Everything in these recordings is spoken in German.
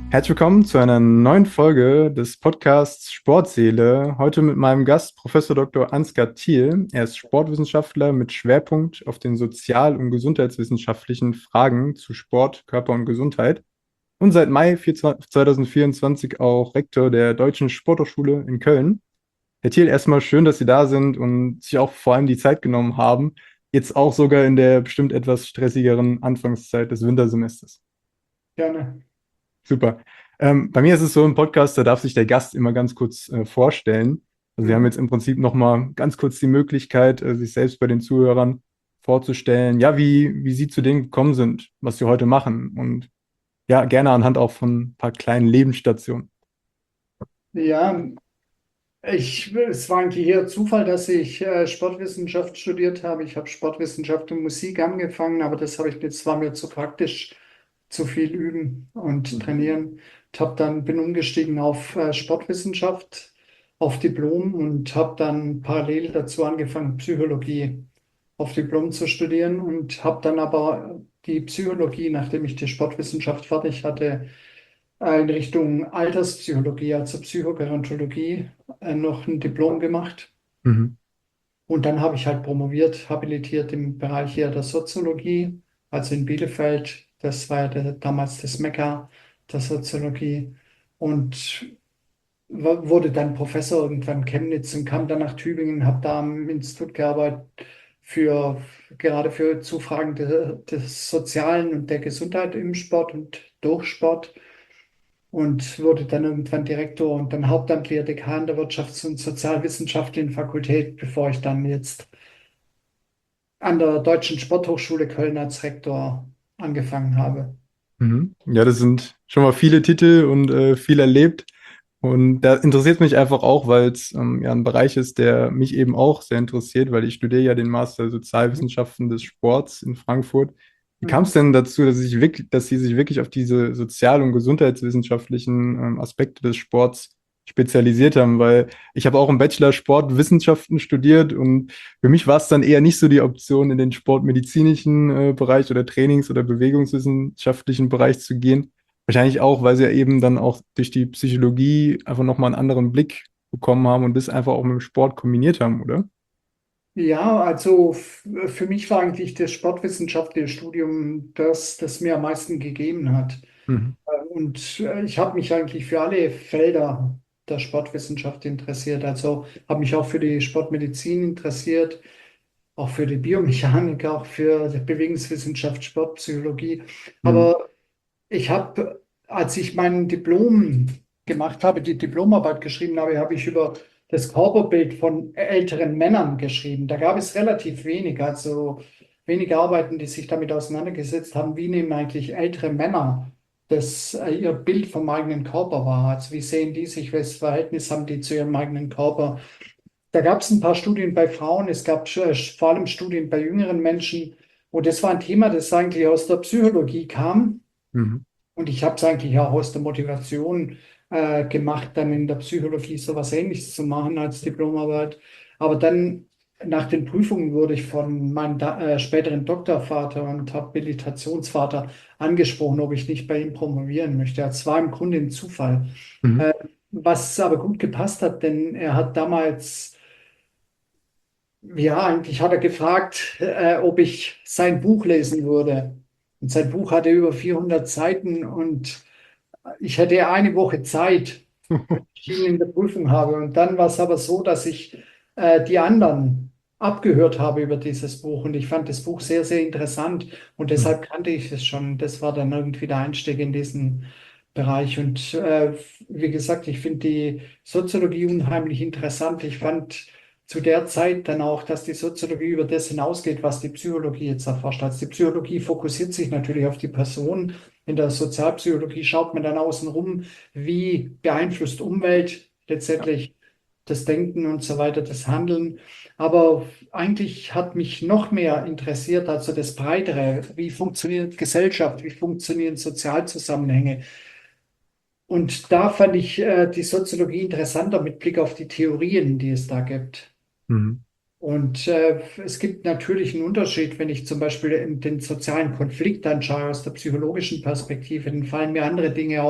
Herzlich willkommen zu einer neuen Folge des Podcasts Sportseele. Heute mit meinem Gast Professor Dr. Ansgar Thiel. Er ist Sportwissenschaftler mit Schwerpunkt auf den sozial- und gesundheitswissenschaftlichen Fragen zu Sport, Körper und Gesundheit und seit Mai 2024 auch Rektor der Deutschen Sporthochschule in Köln. Herr Thiel, erstmal schön, dass Sie da sind und sich auch vor allem die Zeit genommen haben, jetzt auch sogar in der bestimmt etwas stressigeren Anfangszeit des Wintersemesters. Gerne. Super. Bei mir ist es so im Podcast, da darf sich der Gast immer ganz kurz vorstellen. Also wir haben Mhm. jetzt im Prinzip nochmal ganz kurz die Möglichkeit, sich selbst bei den Zuhörern vorzustellen, ja, wie Sie zu dem gekommen sind, was Sie heute machen. Und ja, gerne anhand auch von ein paar kleinen Lebensstationen. Ja, es war eigentlich eher Zufall, dass ich Sportwissenschaft studiert habe. Ich habe Sportwissenschaft und Musik angefangen, aber das war mir zu praktisch, zu viel üben und trainieren. Bin umgestiegen auf Sportwissenschaft, auf Diplom und habe dann parallel dazu angefangen, Psychologie auf Diplom zu studieren und habe dann aber die Psychologie, nachdem ich die Sportwissenschaft fertig hatte, in Richtung Alterspsychologie, also Psychogerontologie, noch ein Diplom gemacht. Mhm. Und dann habe ich halt promoviert, habilitiert im Bereich hier der Soziologie, also in Bielefeld. Das war ja damals das Mekka der Soziologie. Und wurde dann Professor irgendwann in Chemnitz und kam dann nach Tübingen, habe da am Institut gearbeitet für gerade für Zufragen des Sozialen und der Gesundheit im Sport und durch Sport und wurde dann irgendwann Direktor und dann hauptamtlicher Dekan der Wirtschafts- und Sozialwissenschaftlichen Fakultät, bevor ich dann jetzt an der Deutschen Sporthochschule Köln als Rektor angefangen habe. Mhm. Ja, das sind schon mal viele Titel und viel erlebt. Und da interessiert mich einfach auch, weil es ja ein Bereich ist, der mich eben auch sehr interessiert, weil ich studiere ja den Master Sozialwissenschaften des Sports in Frankfurt. Wie kam es Mhm. denn dazu, dass Sie sich wirklich auf diese sozial- und gesundheitswissenschaftlichen Aspekte des Sports spezialisiert haben? Weil ich habe auch im Bachelor Sportwissenschaften studiert und für mich war es dann eher nicht so die Option, in den sportmedizinischen Bereich oder Trainings- oder bewegungswissenschaftlichen Bereich zu gehen. Wahrscheinlich auch, weil sie ja eben dann auch durch die Psychologie einfach nochmal einen anderen Blick bekommen haben und das einfach auch mit dem Sport kombiniert haben, oder? Ja, also für mich war eigentlich das sportwissenschaftliche Studium das mir am meisten gegeben hat. Mhm. Und ich habe mich eigentlich für alle Felder der Sportwissenschaft interessiert. Also habe mich auch für die Sportmedizin interessiert, auch für die Biomechanik, auch für die Bewegungswissenschaft, Sportpsychologie. Mhm. Aber ich habe, als ich mein Diplom gemacht habe, die Diplomarbeit geschrieben habe, habe ich über das Körperbild von älteren Männern geschrieben. Da gab es relativ wenig, also wenige Arbeiten, die sich damit auseinandergesetzt haben, wie nehmen eigentlich ältere Männer ihr Bild vom eigenen Körper wahr. Also wie sehen die sich, welches Verhältnis haben die zu ihrem eigenen Körper. Da gab es ein paar Studien bei Frauen, es gab vor allem Studien bei jüngeren Menschen. Und das war ein Thema, das eigentlich aus der Psychologie kam. Mhm. Und ich habe es eigentlich auch aus der Motivation gemacht, dann in der Psychologie so was Ähnliches zu machen als Diplomarbeit. Aber dann nach den Prüfungen wurde ich von meinem späteren Doktorvater und Habilitationsvater angesprochen, ob ich nicht bei ihm promovieren möchte. Es war im Grunde ein Zufall. Mhm. Äh, Was aber gut gepasst hat, denn er hat damals, ja, eigentlich hat er gefragt, ob ich sein Buch lesen würde. Und sein Buch hatte über 400 Seiten und ich hätte eine Woche Zeit, wenn ich ihn in der Prüfung habe. Und dann war es aber so, dass ich die anderen abgehört habe über dieses Buch. Und ich fand das Buch sehr, sehr interessant. Und Mhm. deshalb kannte ich es schon. Das war dann irgendwie der Einstieg in diesen Bereich. Und wie gesagt, ich finde die Soziologie unheimlich interessant. Ich fand zu der Zeit dann auch, dass die Soziologie über das hinausgeht, was die Psychologie jetzt erforscht hat. Die Psychologie fokussiert sich natürlich auf die Person. In der Sozialpsychologie schaut man dann außen rum, wie beeinflusst Umwelt letztendlich das Denken und so weiter, das Handeln. Aber eigentlich hat mich noch mehr interessiert, also das Breitere, wie funktioniert Gesellschaft, wie funktionieren Sozialzusammenhänge. Und da fand ich die Soziologie interessanter mit Blick auf die Theorien, die es da gibt. Mhm. Und es gibt natürlich einen Unterschied, wenn ich zum Beispiel den sozialen Konflikt anschaue aus der psychologischen Perspektive, dann fallen mir andere Dinge auf,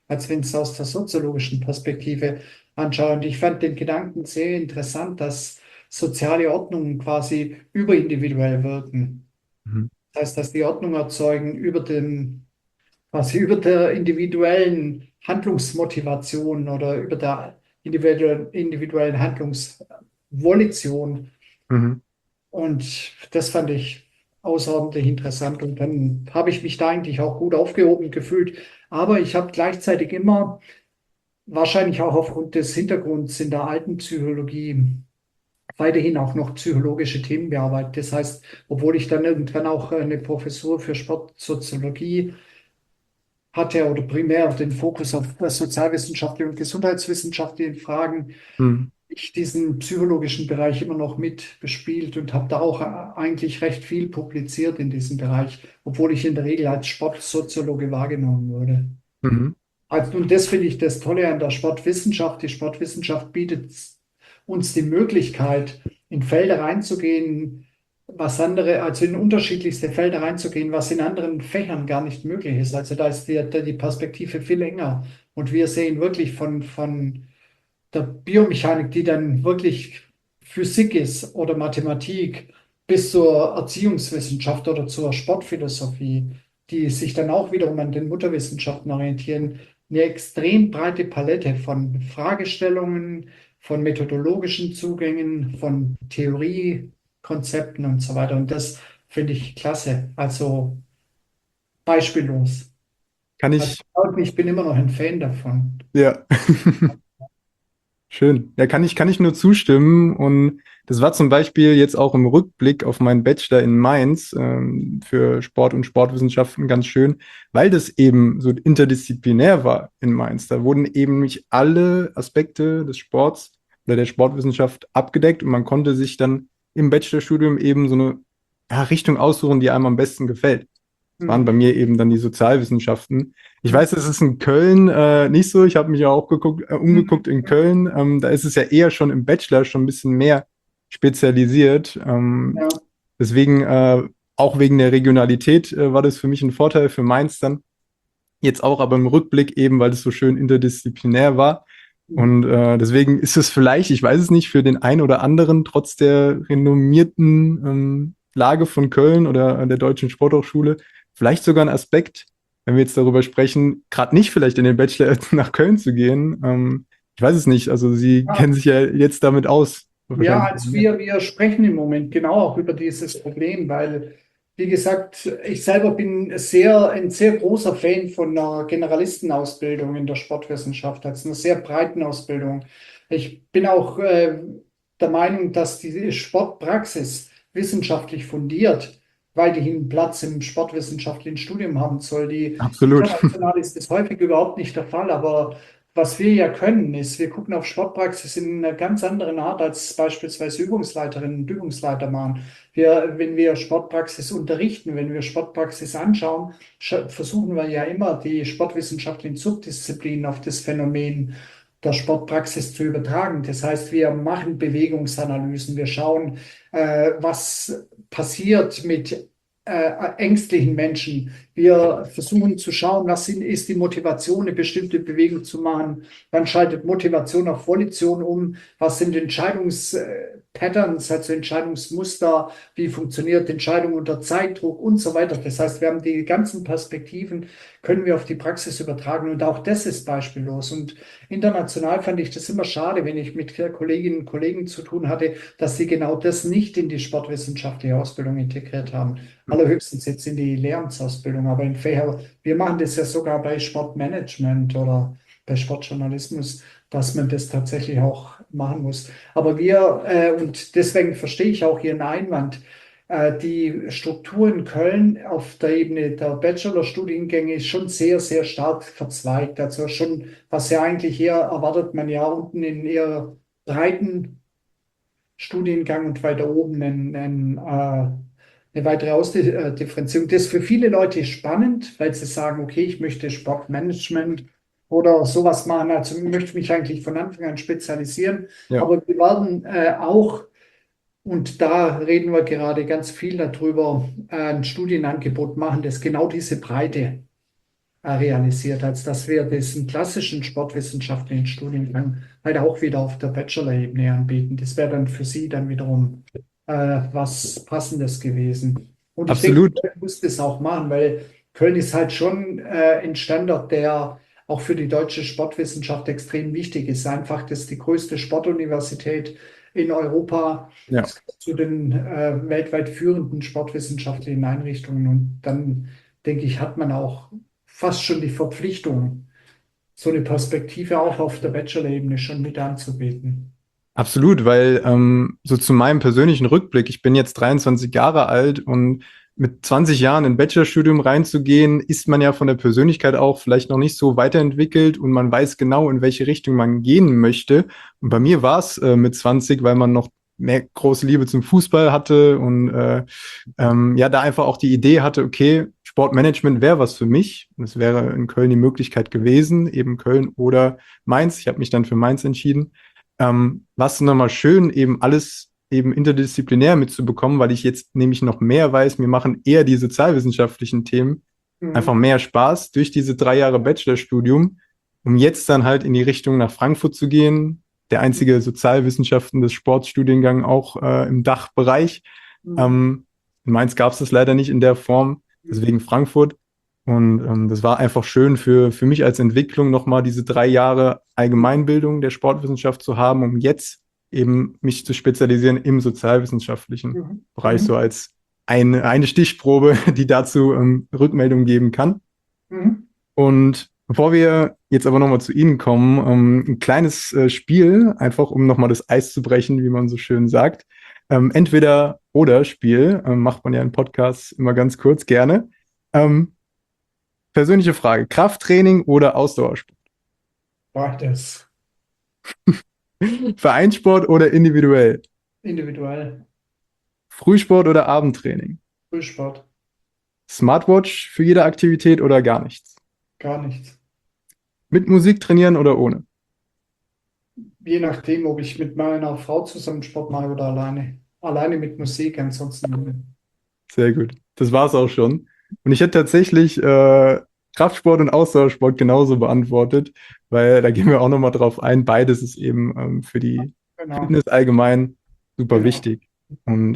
als wenn ich es aus der soziologischen Perspektive anschaue. Und ich fand den Gedanken sehr interessant, dass soziale Ordnungen quasi überindividuell wirken. Mhm. Das heißt, dass die Ordnung erzeugen quasi über der individuellen Handlungsmotivation oder über der individuellen Handlungsvolition. Mhm. Und das fand ich außerordentlich interessant. Und dann habe ich mich da eigentlich auch gut aufgehoben gefühlt. Aber ich habe gleichzeitig immer, wahrscheinlich auch aufgrund des Hintergrunds in der alten Psychologie, weiterhin auch noch psychologische Themen bearbeitet. Das heißt, obwohl ich dann irgendwann auch eine Professur für Sportsoziologie hatte oder primär den Fokus auf sozialwissenschaftliche und gesundheitswissenschaftliche Fragen, Mhm. ich diesen psychologischen Bereich immer noch mit bespielt und habe da auch eigentlich recht viel publiziert in diesem Bereich, obwohl ich in der Regel als Sportsoziologe wahrgenommen wurde. Mhm. Also, und das finde ich das Tolle an der Sportwissenschaft. Die Sportwissenschaft bietet uns die Möglichkeit, in Felder reinzugehen, was andere, also in unterschiedlichste Felder reinzugehen, was in anderen Fächern gar nicht möglich ist. Also da ist die Perspektive viel enger. Und wir sehen wirklich von der Biomechanik, die dann wirklich Physik ist oder Mathematik, bis zur Erziehungswissenschaft oder zur Sportphilosophie, die sich dann auch wiederum an den Mutterwissenschaften orientieren, eine extrem breite Palette von Fragestellungen, von methodologischen Zugängen, von Theoriekonzepten und so weiter. Und das finde ich klasse, also beispiellos. Kann Also ich, ich bin immer noch ein Fan davon. ja. Schön. Ja, kann ich nur zustimmen. Und das war zum Beispiel jetzt auch im Rückblick auf meinen Bachelor in Mainz für Sport und Sportwissenschaften ganz schön, weil das eben so interdisziplinär war in Mainz. Da wurden eben nicht alle Aspekte des Sports oder der Sportwissenschaft abgedeckt und man konnte sich dann im Bachelorstudium eben so eine Richtung aussuchen, die einem am besten gefällt. Das waren bei Mhm. mir eben dann die Sozialwissenschaften. Ich Mhm. weiß, es ist in Köln nicht so. Ich habe mich ja auch umgeguckt in Köln. Da ist es ja eher schon im Bachelor schon ein bisschen mehr spezialisiert. Ja. Deswegen, auch wegen der Regionalität, war das für mich ein Vorteil für Mainz dann. Jetzt auch aber im Rückblick eben, weil es so schön interdisziplinär war. Und deswegen ist es vielleicht, ich weiß es nicht, für den einen oder anderen, trotz der renommierten Lage von Köln oder der Deutschen Sporthochschule, vielleicht sogar ein Aspekt, wenn wir jetzt darüber sprechen, gerade nicht vielleicht in den Bachelor nach Köln zu gehen. Ich weiß es nicht. Also Sie kennen Ja. sich ja jetzt damit aus. Ja, Wahrscheinlich. also wir sprechen im Moment genau auch über dieses Problem, weil, wie gesagt, ich selber bin ein sehr großer Fan von einer Generalistenausbildung in der Sportwissenschaft, also einer sehr breiten Ausbildung. Ich bin auch der Meinung, dass die Sportpraxis wissenschaftlich fundiert weiterhin Platz im sportwissenschaftlichen Studium haben soll. Absolut. International ist das häufig überhaupt nicht der Fall, aber was wir ja können, ist, wir gucken auf Sportpraxis in einer ganz anderen Art, als beispielsweise Übungsleiterinnen und Übungsleiter machen. Wenn wir Sportpraxis unterrichten, wenn wir Sportpraxis anschauen, versuchen wir ja immer, die sportwissenschaftlichen Subdisziplinen auf das Phänomen der Sportpraxis zu übertragen. Das heißt, wir machen Bewegungsanalysen, wir schauen, was passiert mit ängstlichen Menschen. Wir versuchen zu schauen, ist die Motivation, eine bestimmte Bewegung zu machen. Wann schaltet Motivation auf Volition um? Was sind Entscheidungspatterns, also Entscheidungsmuster? Wie funktioniert Entscheidung unter Zeitdruck und so weiter? Das heißt, wir haben die ganzen Perspektiven, können wir auf die Praxis übertragen. Und auch das ist beispiellos. Und international fand ich das immer schade, wenn ich mit Kolleginnen und Kollegen zu tun hatte, dass sie genau das nicht in die sportwissenschaftliche Ausbildung integriert haben. Allerhöchstens jetzt in die Lehramtsausbildung, aber in Fächer, wir machen das ja sogar bei Sportmanagement oder bei Sportjournalismus, dass man das tatsächlich auch machen muss. Aber und deswegen verstehe ich auch Ihren Einwand, die Struktur in Köln auf der Ebene der Bachelorstudiengänge ist schon sehr, sehr stark verzweigt. Also schon, was ja eigentlich eher erwartet man ja unten in eher breiten Studiengang und weiter oben eine weitere Ausdifferenzierung. Das ist für viele Leute spannend, weil sie sagen, okay, ich möchte Sportmanagement oder sowas machen. Also ich möchte mich eigentlich von Anfang an spezialisieren. Ja. Aber wir werden auch, und da reden wir gerade ganz viel darüber, ein Studienangebot machen, das genau diese Breite realisiert, als dass wir diesen klassischen sportwissenschaftlichen Studiengang halt auch wieder auf der Bachelor-Ebene anbieten. Das wäre dann für Sie dann wiederum was Passendes gewesen. Und ich denke, Absolut. Köln muss das auch machen, weil Köln ist halt schon ein Standort, der auch für die deutsche Sportwissenschaft extrem wichtig ist. Einfach, das ist die größte Sportuniversität in Europa, Ja. es gehört zu den weltweit führenden sportwissenschaftlichen Einrichtungen. Und dann, denke ich, hat man auch fast schon die Verpflichtung, so eine Perspektive auch auf der Bachelor-Ebene schon mit anzubieten. Absolut, weil so zu meinem persönlichen Rückblick, ich bin jetzt 23 Jahre alt und mit 20 Jahren in ein Bachelorstudium reinzugehen, ist man ja von der Persönlichkeit auch vielleicht noch nicht so weiterentwickelt und man weiß genau, in welche Richtung man gehen möchte. Und bei mir war es mit 20, weil man noch mehr große Liebe zum Fußball hatte und ja, da einfach auch die Idee hatte, okay, Sportmanagement wäre was für mich. Und es wäre in Köln die Möglichkeit gewesen, eben Köln oder Mainz. Ich habe mich dann für Mainz entschieden. Was nochmal schön, eben alles eben interdisziplinär mitzubekommen, weil ich jetzt nämlich noch mehr weiß, mir machen eher die sozialwissenschaftlichen Themen einfach Mhm. mehr Spaß durch diese 3 Jahre Bachelorstudium, um jetzt dann halt in die Richtung nach Frankfurt zu gehen. Der einzige Sozialwissenschaften des Sportstudiengang auch im Dachbereich. Mhm. Ähm, in Mainz gab es das leider nicht in der Form, Mhm. deswegen Frankfurt. Und das war einfach schön für mich als Entwicklung, nochmal diese 3 Jahre Allgemeinbildung der Sportwissenschaft zu haben, um jetzt eben mich zu spezialisieren im sozialwissenschaftlichen Mhm. Bereich, so Mhm. als eine Stichprobe, die dazu Rückmeldung geben kann. Mhm. Und bevor wir jetzt aber nochmal zu Ihnen kommen, ein kleines Spiel, einfach um nochmal das Eis zu brechen, wie man so schön sagt. Entweder oder Spiel, macht man ja in Podcasts immer ganz kurz gerne. Ähm, Persönliche Frage: Krafttraining oder Ausdauersport? Beides. Vereinssport oder individuell? Individuell. Frühsport oder Abendtraining? Frühsport. Smartwatch für jede Aktivität oder gar nichts? Gar nichts. Mit Musik trainieren oder ohne? Je nachdem, ob ich mit meiner Frau zusammen Sport mache oder alleine. Alleine mit Musik, ansonsten ohne. Sehr gut. Das war's auch schon. Und ich hätte tatsächlich Kraftsport und Ausdauersport genauso beantwortet, weil da gehen wir auch nochmal drauf ein. Beides ist eben für die Genau, Fitness allgemein super genau. wichtig. Und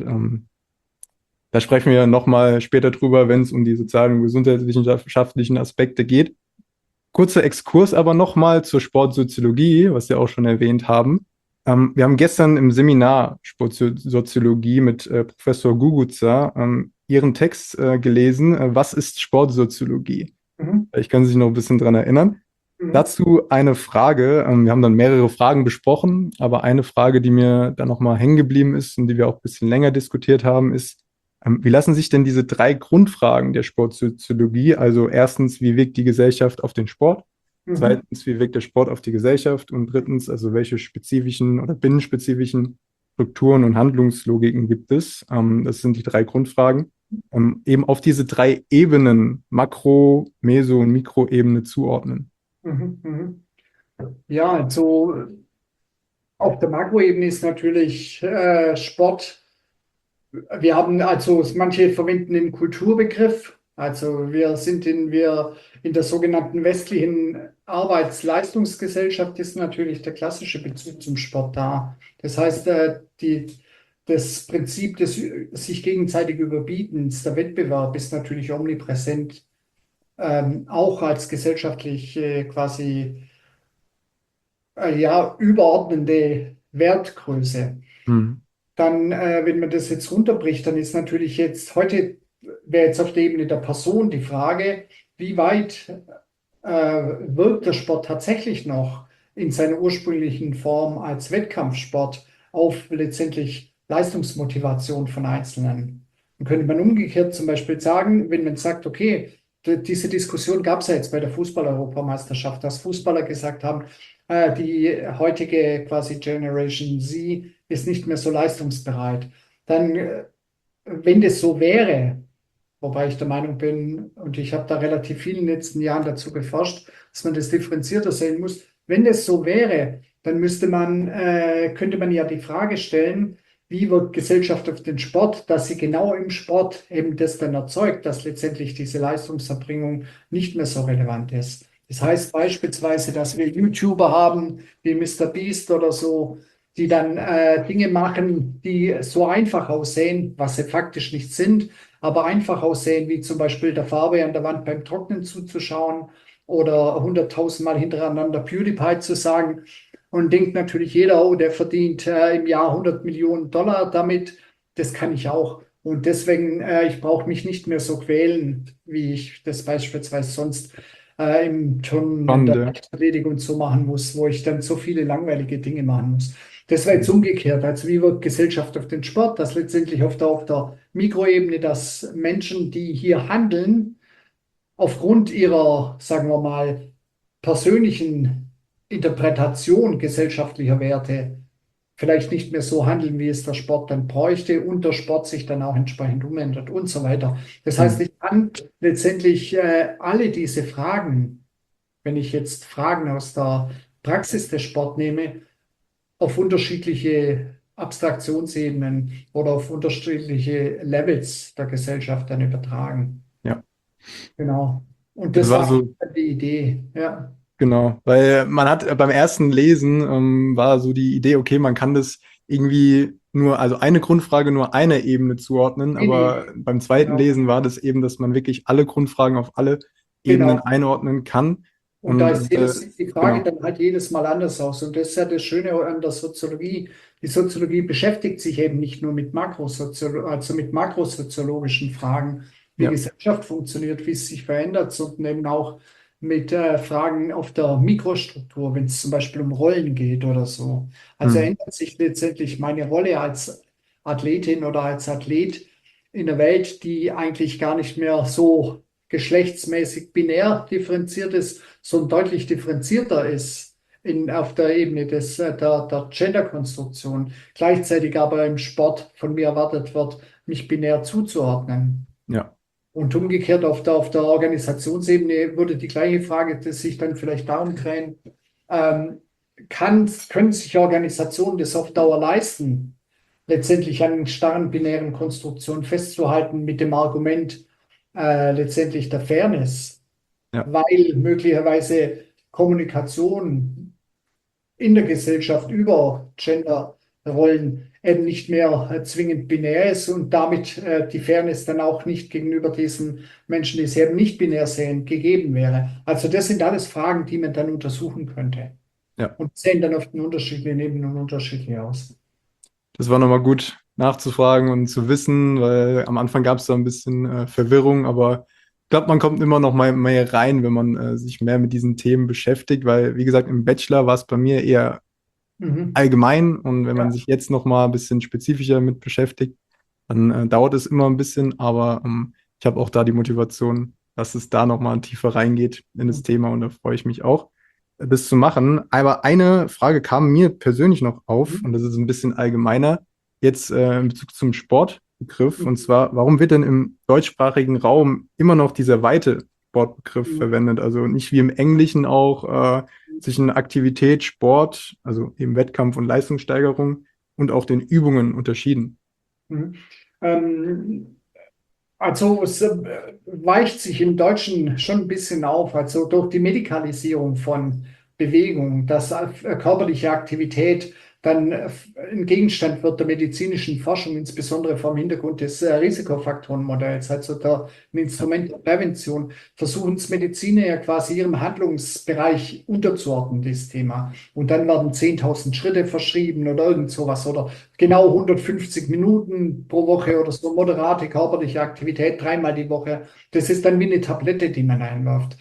da sprechen wir nochmal später drüber, wenn es um die sozialen und gesundheitswissenschaftlichen Aspekte geht. Kurzer Exkurs aber nochmal zur Sportsoziologie, was wir auch schon erwähnt haben. Wir haben gestern im Seminar Sportsoziologie mit Professor Guguza Ihren Text gelesen. Was ist Sportsoziologie? Mhm. Ich kann sich noch ein bisschen dran erinnern. Mhm. Dazu eine Frage. Wir haben dann mehrere Fragen besprochen, aber eine Frage, die mir dann nochmal hängen geblieben ist und die wir auch ein bisschen länger diskutiert haben, ist, wie lassen sich denn diese 3 Grundfragen der Sportsoziologie, also erstens, wie wirkt die Gesellschaft auf den Sport? Mhm. Zweitens, wie wirkt der Sport auf die Gesellschaft? Und drittens, also welche spezifischen oder binnenspezifischen Strukturen und Handlungslogiken gibt es? Das sind die 3 Grundfragen. Eben auf diese 3 Ebenen, Makro-, Meso- und Mikroebene zuordnen. Mhm. Mhm. Ja, also auf der Makroebene ist natürlich Sport. Wir haben also, manche verwenden den Kulturbegriff. Also wir in der sogenannten westlichen Arbeitsleistungsgesellschaft ist natürlich der klassische Bezug zum Sport da. Das heißt, das Prinzip des sich gegenseitig Überbietens, der Wettbewerb ist natürlich omnipräsent, auch als gesellschaftlich quasi ja, überordnende Wertgröße. Hm. Dann, wenn man das jetzt runterbricht, dann ist natürlich jetzt heute, wäre jetzt auf der Ebene der Person die Frage, wie weit wirkt der Sport tatsächlich noch in seiner ursprünglichen Form als Wettkampfsport auf letztendlich Leistungsmotivation von Einzelnen. Dann könnte man umgekehrt zum Beispiel sagen, wenn man sagt, okay, diese Diskussion gab es ja jetzt bei der Fußball-Europameisterschaft, dass Fußballer gesagt haben, die heutige quasi Generation Z ist nicht mehr so leistungsbereit. Dann, wenn das so wäre, wobei ich der Meinung bin, und ich habe da relativ viel in den letzten Jahren dazu geforscht, dass man das differenzierter sehen muss. Wenn das so wäre, dann könnte man ja die Frage stellen, wie wirkt Gesellschaft auf den Sport, dass sie genau im Sport eben das dann erzeugt, dass letztendlich diese Leistungserbringung nicht mehr so relevant ist. Das heißt beispielsweise, dass wir YouTuber haben, wie Mister Beast oder so, die dann Dinge machen, die so einfach aussehen, was sie faktisch nicht sind, aber einfach aussehen, wie zum Beispiel der Farbe an der Wand beim Trocknen zuzuschauen oder 100.000 Mal hintereinander PewDiePie zu sagen. Und denkt natürlich jeder, oh, der verdient im Jahr 100 Millionen Dollar damit. Das kann ich auch. Und deswegen, ich brauche mich nicht mehr so quälen, wie ich das beispielsweise sonst im Turnen, in der Spannende. Leichtathletik und so machen muss, wo ich dann so viele langweilige Dinge machen muss. Das wäre jetzt Mhm. umgekehrt. Also wie wirkt Gesellschaft auf den Sport? Das letztendlich auf der Mikroebene, dass Menschen, die hier handeln, aufgrund ihrer, sagen wir mal, persönlichen Interpretation gesellschaftlicher Werte vielleicht nicht mehr so handeln, wie es der Sport dann bräuchte und der Sport sich dann auch entsprechend umändert und so weiter. Das heißt, Mhm. ich kann letztendlich alle diese Fragen, wenn ich jetzt Fragen aus der Praxis des Sport nehme, auf unterschiedliche Abstraktionsebenen oder auf unterschiedliche Levels der Gesellschaft dann übertragen. Ja, Genau. Und das das war war so. die Idee. Ja. Genau, weil man hat beim ersten Lesen war so die Idee, okay, man kann das irgendwie nur, also eine Grundfrage nur einer Ebene zuordnen, Nee, aber nee. beim zweiten Genau. Lesen war das eben, dass man wirklich alle Grundfragen auf alle Ebenen Genau. einordnen kann. Und da ist Und die Frage genau, dann halt jedes Mal anders aus. Und das ist ja das Schöne an der Soziologie. Die Soziologie beschäftigt sich eben nicht nur mit also mit makrosoziologischen Fragen, wie ja. Gesellschaft funktioniert, wie es sich verändert, sondern eben auch mit Fragen auf der Mikrostruktur, wenn es zum Beispiel um Rollen geht oder so. Also Hm. ändert sich letztendlich meine Rolle als Athletin oder als Athlet in der Welt, die eigentlich gar nicht mehr so geschlechtsmäßig binär differenziert ist, sondern deutlich differenzierter ist auf der Ebene der Gender-Konstruktion, gleichzeitig aber im Sport von mir erwartet wird, mich binär zuzuordnen. Ja, Und umgekehrt auf der Organisationsebene würde die gleiche Frage sich dann vielleicht darum drehen, ähm, können sich Organisationen das auf Dauer leisten, letztendlich an den starren binären Konstruktionen festzuhalten mit dem Argument letztendlich der Fairness, ja. weil möglicherweise Kommunikation in der Gesellschaft über Genderrollen eben nicht mehr zwingend binär ist und damit die Fairness dann auch nicht gegenüber diesen Menschen, die es eben nicht binär sehen, gegeben wäre. Also das sind alles Fragen, die man dann untersuchen könnte Ja. und sehen dann auf den unterschiedlichen Ebenen unterschiedlich aus. Das war nochmal gut nachzufragen und zu wissen, weil am Anfang gab es da ein bisschen Verwirrung, aber ich glaube, man kommt immer noch mal mehr rein, wenn man sich mehr mit diesen Themen beschäftigt, weil, wie gesagt, im Bachelor war es bei mir eher Mhm. allgemein und wenn man Ja. sich jetzt noch mal ein bisschen spezifischer mit beschäftigt, dann dauert es immer ein bisschen, aber ich habe auch da die Motivation, dass es da noch mal tiefer reingeht in das Thema und da freue ich mich auch, das zu machen. Aber eine Frage kam mir persönlich noch auf und das ist ein bisschen allgemeiner, jetzt in Bezug zum Sportbegriff und zwar, warum wird denn im deutschsprachigen Raum immer noch dieser weite Sportbegriff Mhm. verwendet? Also nicht wie im Englischen auch zwischen Aktivität, Sport, also eben Wettkampf und Leistungssteigerung und auch den Übungen unterschieden. Mhm. Ähm, Also es weicht sich im Deutschen schon ein bisschen auf, also durch die Medikalisierung von Bewegung, dass körperliche Aktivität dann ein Gegenstand wird der medizinischen Forschung, insbesondere vor dem Hintergrund des Risikofaktorenmodells, also ein Ja, Instrument der Prävention, versuchen es Mediziner ja quasi ihrem Handlungsbereich unterzuordnen, das Thema. Und dann werden 10.000 Schritte verschrieben oder irgend sowas oder genau 150 Minuten pro Woche oder so moderate körperliche Aktivität dreimal die Woche. Das ist dann wie eine Tablette, die man einwirft.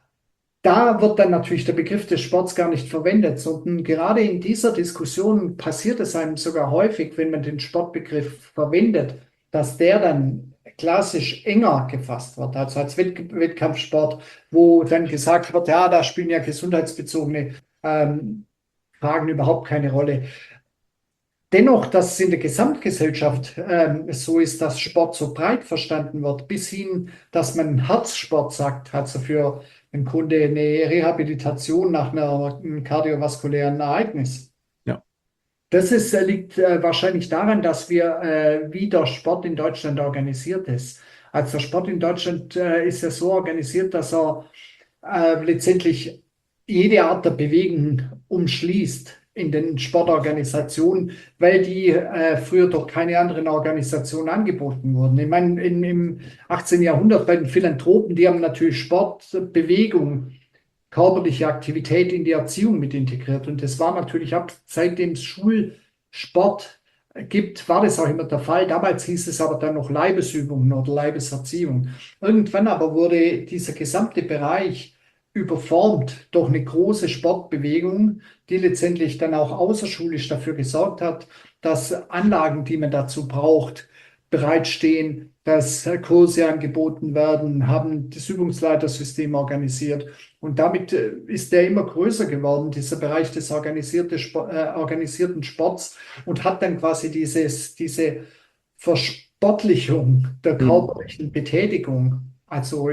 Da wird dann natürlich der Begriff des Sports gar nicht verwendet, sondern gerade in dieser Diskussion passiert es einem sogar häufig, wenn man den Sportbegriff verwendet, dass der dann klassisch enger gefasst wird, also als Wettkampfsport, wo dann gesagt wird, ja, da spielen ja gesundheitsbezogene Fragen überhaupt keine Rolle. Dennoch, dass es in der Gesamtgesellschaft so ist, dass Sport so breit verstanden wird, bis hin, dass man Herzsport sagt, also für im Grunde eine Rehabilitation nach einem kardiovaskulären Ereignis. ja. Liegt wahrscheinlich daran, dass wie der Sport in Deutschland organisiert ist. Also der Sport in Deutschland ist ja so organisiert, dass er letztendlich jede Art der Bewegung umschließt in den Sportorganisationen, weil die früher doch keine anderen Organisationen angeboten wurden. Ich meine, im 18. Jahrhundert bei den Philanthropen, die haben natürlich Sport, Bewegung, körperliche Aktivität in die Erziehung mit integriert. Und das war natürlich ab seitdem es Schulsport gibt, war das auch immer der Fall. Damals hieß es aber dann noch Leibesübungen oder Leibeserziehung. Irgendwann aber wurde dieser gesamte Bereich überformt durch eine große Sportbewegung, die letztendlich dann auch außerschulisch dafür gesorgt hat, dass Anlagen, die man dazu braucht, bereitstehen, dass Kurse angeboten werden, haben das Übungsleitersystem organisiert. Und damit ist der immer größer geworden, dieser Bereich des organisierten Sports, und hat dann quasi diese Versportlichung der Hm. körperlichen Betätigung, also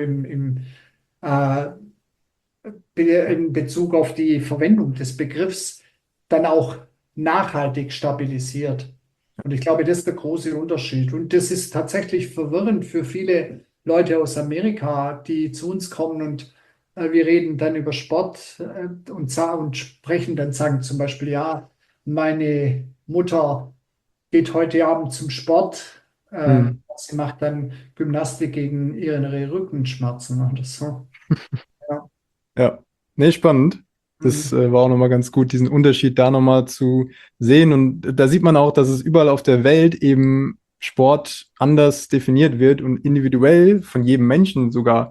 äh, in Bezug auf die Verwendung des Begriffs, dann auch nachhaltig stabilisiert. Und ich glaube, das ist der große Unterschied. Und das ist tatsächlich verwirrend für viele Leute aus Amerika, die zu uns kommen, und wir reden dann über Sport und sprechen dann, sagen zum Beispiel, ja, meine Mutter geht heute Abend zum Sport. Hm. Sie macht dann Gymnastik gegen ihre Rückenschmerzen oder so. Ja. Ja, nee, spannend. Das Mhm. war auch nochmal ganz gut, diesen Unterschied da nochmal zu sehen. Und da sieht man auch, dass es überall auf der Welt eben Sport anders definiert wird und individuell von jedem Menschen sogar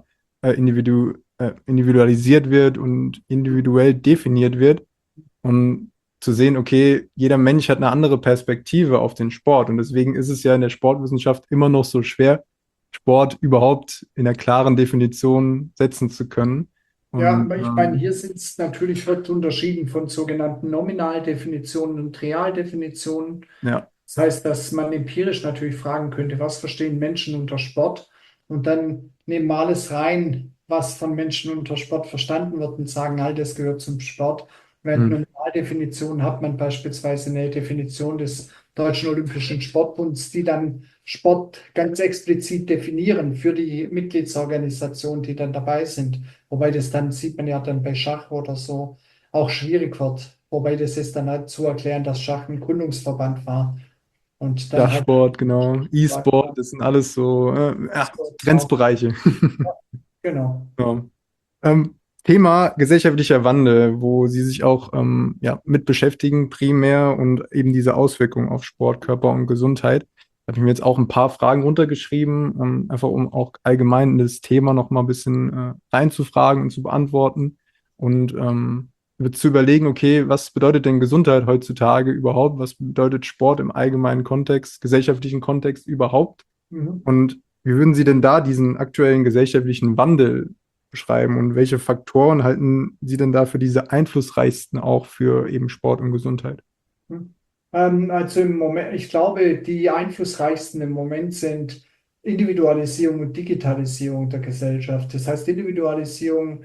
individualisiert wird und individuell definiert wird. Und zu sehen, okay, jeder Mensch hat eine andere Perspektive auf den Sport. Und deswegen ist es ja in der Sportwissenschaft immer noch so schwer, Sport überhaupt in einer klaren Definition setzen zu können. Ja, Und aber ich meine, hier sind es natürlich wird unterschieden von sogenannten Nominaldefinitionen und Realdefinitionen. ja, Das heißt, dass man empirisch natürlich fragen könnte, was verstehen Menschen unter Sport? Und dann nehmen wir alles rein, was von Menschen unter Sport verstanden wird, und sagen, all das gehört zum Sport. Während hm, Nominaldefinition hat man beispielsweise eine Definition des Deutschen Olympischen Sportbunds, die dann Sport ganz explizit definieren für die Mitgliedsorganisationen, die dann dabei sind. Wobei das dann, sieht man ja dann bei Schach oder so, auch schwierig wird. Wobei das ist dann halt zu erklären, dass Schach ein Gründungsverband war und dann halt Dachsport, genau, E-Sport, das sind alles so ja, auch, Grenzbereiche. genau. Ja. Ähm, Thema gesellschaftlicher Wandel, wo Sie sich auch ja, mit beschäftigen, primär und eben diese Auswirkungen auf Sport, Körper und Gesundheit. Da habe ich mir jetzt auch ein paar Fragen runtergeschrieben, einfach um auch allgemein in das Thema noch mal ein bisschen reinzufragen und zu beantworten und zu überlegen, okay, was bedeutet denn Gesundheit heutzutage überhaupt? Was bedeutet Sport im allgemeinen Kontext, gesellschaftlichen Kontext überhaupt? Mhm. Und wie würden Sie denn da diesen aktuellen gesellschaftlichen Wandel beschreiben und welche Faktoren halten Sie denn da für diese einflussreichsten auch für eben Sport und Gesundheit? Mhm. Also im Moment, ich glaube, die einflussreichsten im Moment sind Individualisierung und Digitalisierung der Gesellschaft. Das heißt, Individualisierung,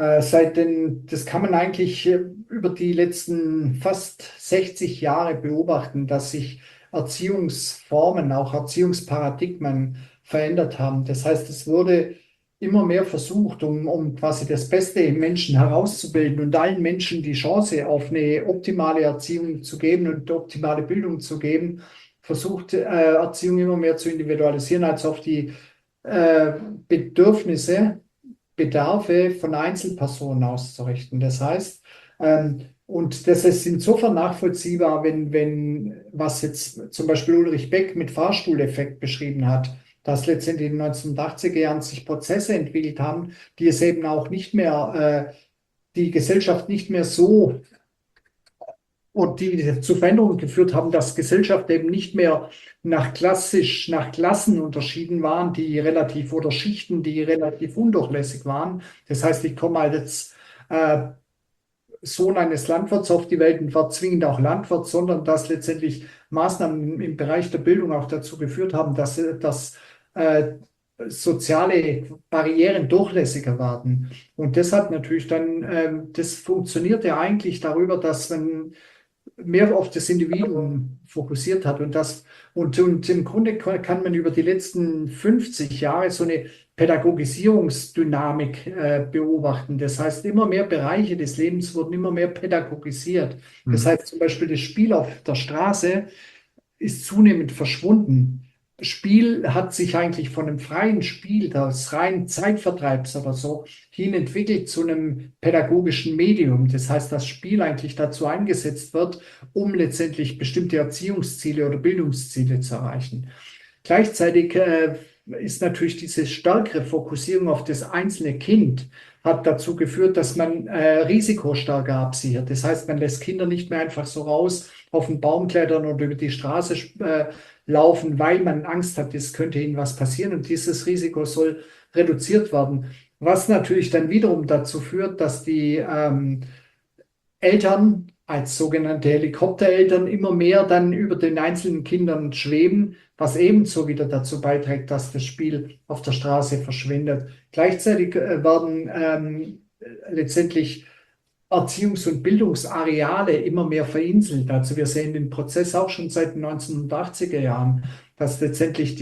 das kann man eigentlich über die letzten fast 60 Jahre beobachten, dass sich Erziehungsformen, auch Erziehungsparadigmen verändert haben. Das heißt, es wurde immer mehr versucht, um quasi das Beste im Menschen herauszubilden und allen Menschen die Chance auf eine optimale Erziehung zu geben und optimale Bildung zu geben, versucht Erziehung immer mehr zu individualisieren, als auf die äh, Bedürfnisse, Bedarfe von Einzelpersonen auszurichten. Das heißt, und das ist insofern nachvollziehbar, wenn was jetzt zum Beispiel Ulrich Beck mit Fahrstuhleffekt beschrieben hat, dass letztendlich in den 1980er Jahren sich Prozesse entwickelt haben, die es eben auch nicht mehr, die Gesellschaft nicht mehr so, und die zu Veränderungen geführt haben, dass Gesellschaft eben nicht mehr nach Klassen unterschieden waren, die relativ, oder Schichten, die relativ undurchlässig waren. Das heißt, ich komme als äh, Sohn eines Landwirts auf die Welt und war zwingend auch Landwirt, sondern dass letztendlich Maßnahmen im Bereich der Bildung auch dazu geführt haben, dass äh, soziale Barrieren durchlässiger werden. Und das hat natürlich dann, das funktioniert ja eigentlich darüber, dass man mehr auf das Individuum fokussiert hat. Und im Grunde kann man über die letzten 50 Jahre so eine Pädagogisierungsdynamik beobachten. Das heißt, immer mehr Bereiche des Lebens wurden immer mehr pädagogisiert. Das Mhm. heißt zum Beispiel das Spiel auf der Straße ist zunehmend verschwunden. Spiel hat sich eigentlich von einem freien Spiel, des reinen Zeitvertreibs oder so, hin entwickelt zu einem pädagogischen Medium. Das heißt, das Spiel eigentlich dazu eingesetzt wird, um letztendlich bestimmte Erziehungsziele oder Bildungsziele zu erreichen. Gleichzeitig ist natürlich diese stärkere Fokussierung auf das einzelne Kind hat dazu geführt, dass man Risiko stärker absichert. Das heißt, man lässt Kinder nicht mehr einfach so raus auf den Baum klettern oder über die Straße laufen, weil man Angst hat, es könnte ihnen was passieren. Und dieses Risiko soll reduziert werden. Was natürlich dann wiederum dazu führt, dass die Eltern als sogenannte Helikoptereltern immer mehr dann über den einzelnen Kindern schweben, was ebenso wieder dazu beiträgt, dass das Spiel auf der Straße verschwindet. Gleichzeitig werden letztendlich Erziehungs- und Bildungsareale immer mehr vereinzelt. Also wir sehen den Prozess auch schon seit den 1980er Jahren, dass letztendlich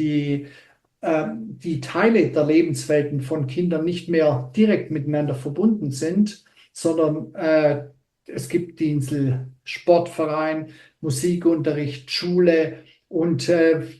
die Teile der Lebenswelten von Kindern nicht mehr direkt miteinander verbunden sind, sondern es gibt die Insel Sportverein, Musikunterricht, Schule und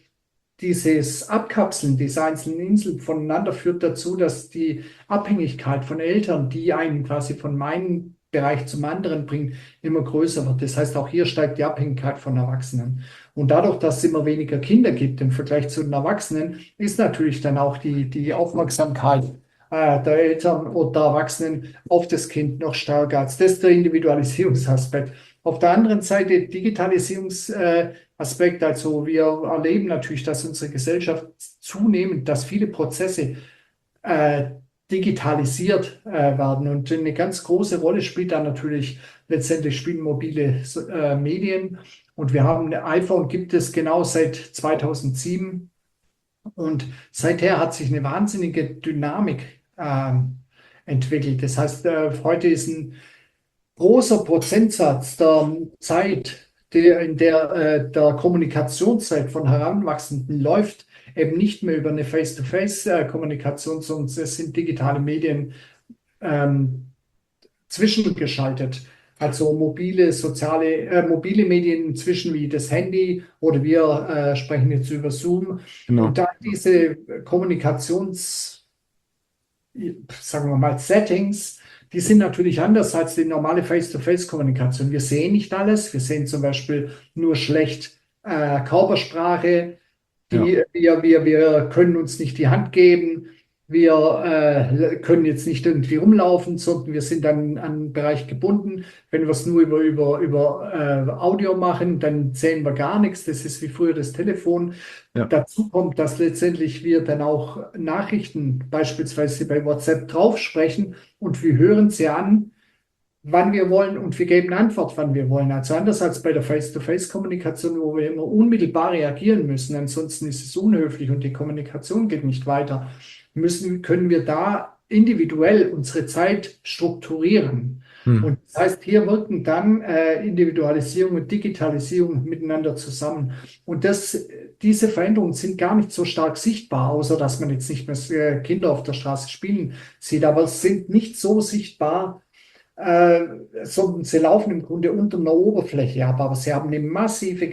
dieses Abkapseln dieser einzelnen Inseln voneinander führt dazu, dass die Abhängigkeit von Eltern, die einen quasi von meinem Bereich zum anderen bringen, immer größer wird. Das heißt, auch hier steigt die Abhängigkeit von Erwachsenen. Und dadurch, dass es immer weniger Kinder gibt im Vergleich zu den Erwachsenen, ist natürlich dann auch die Aufmerksamkeit der Eltern oder der Erwachsenen auf das Kind noch stärker als das der Individualisierungsaspekt. Auf der anderen Seite Digitalisierungsaspekt, also wir erleben natürlich, dass unsere Gesellschaft zunehmend, dass viele Prozesse äh, digitalisiert werden. Und eine ganz große Rolle spielt da natürlich letztendlich spielen mobile Medien. Und wir haben ein iPhone gibt es genau seit 2007. Und seither hat sich eine wahnsinnige Dynamik entwickelt. Das heißt, heute ist ein großer Prozentsatz der Zeit, in der Kommunikationszeit von Heranwachsenden läuft, eben nicht mehr über eine Face-to-Face-Kommunikation, sondern es sind digitale Medien ähm, zwischengeschaltet. Also mobile Medien inzwischen wie das Handy oder wir sprechen jetzt über Zoom. Und Genau. da diese Kommunikations sagen wir mal, Settings, die sind natürlich anders als die normale Face-to-Face-Kommunikation. Wir sehen nicht alles. Wir sehen zum Beispiel nur schlecht Körpersprache. Ja. Wir können uns nicht die Hand geben. Wir können jetzt nicht irgendwie rumlaufen, sondern wir sind dann an einen Bereich gebunden. Wenn wir es nur über Audio machen, dann sehen wir gar nichts. Das ist wie früher das Telefon. Ja. Dazu kommt, dass letztendlich wir dann auch Nachrichten beispielsweise bei WhatsApp draufsprechen und wir hören sie an, wann wir wollen und wir geben Antwort, wann wir wollen. Also anders als bei der Face-to-Face-Kommunikation, wo wir immer unmittelbar reagieren müssen, ansonsten ist es unhöflich und die Kommunikation geht nicht weiter, können wir da individuell unsere Zeit strukturieren. Hm. Und das heißt, hier wirken dann Individualisierung und Digitalisierung miteinander zusammen. Und diese Veränderungen sind gar nicht so stark sichtbar, außer dass man jetzt nicht mehr Kinder auf der Straße spielen sieht, aber es sind nicht so sichtbar, sondern sie laufen im Grunde unter einer Oberfläche ab, aber sie haben eine massive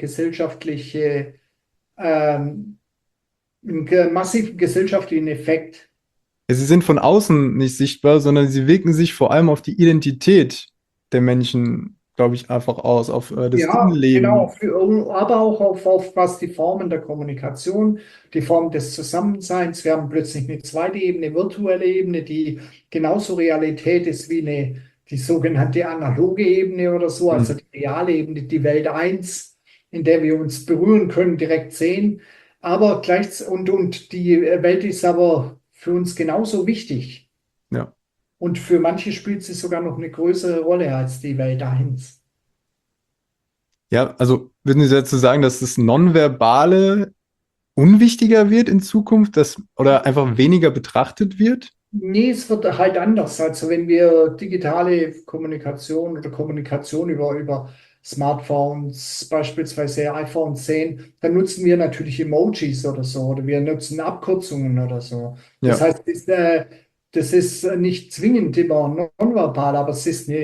ähm, einen massiven gesellschaftlichen Effekt. Ja, sie sind von außen nicht sichtbar, sondern sie wirken sich vor allem auf die Identität der Menschen, glaube ich, einfach aus, auf das Ja, genau, Innenleben. aber auch auf was die Formen der Kommunikation, die Form des Zusammenseins. Wir haben plötzlich eine zweite Ebene, virtuelle Ebene, die genauso Realität ist wie die sogenannte analoge Ebene oder so, also Hm. die reale Ebene, die Welt eins, in der wir uns berühren können, direkt sehen. Aber und die Welt ist aber für uns genauso wichtig. Ja. Und für manche spielt sie sogar noch eine größere Rolle als die Welt eins. Ja, also würden Sie dazu sagen, dass das Nonverbale unwichtiger wird in Zukunft, oder einfach weniger betrachtet wird? Nee, es wird halt anders. Also wenn wir digitale Kommunikation oder Kommunikation über Smartphones, beispielsweise iPhones sehen, dann nutzen wir natürlich Emojis oder so oder wir nutzen Abkürzungen oder so. Das Ja. heißt, das ist nicht zwingend immer nonverbal, aber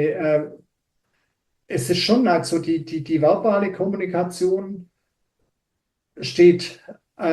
es ist schon, also die verbale Kommunikation steht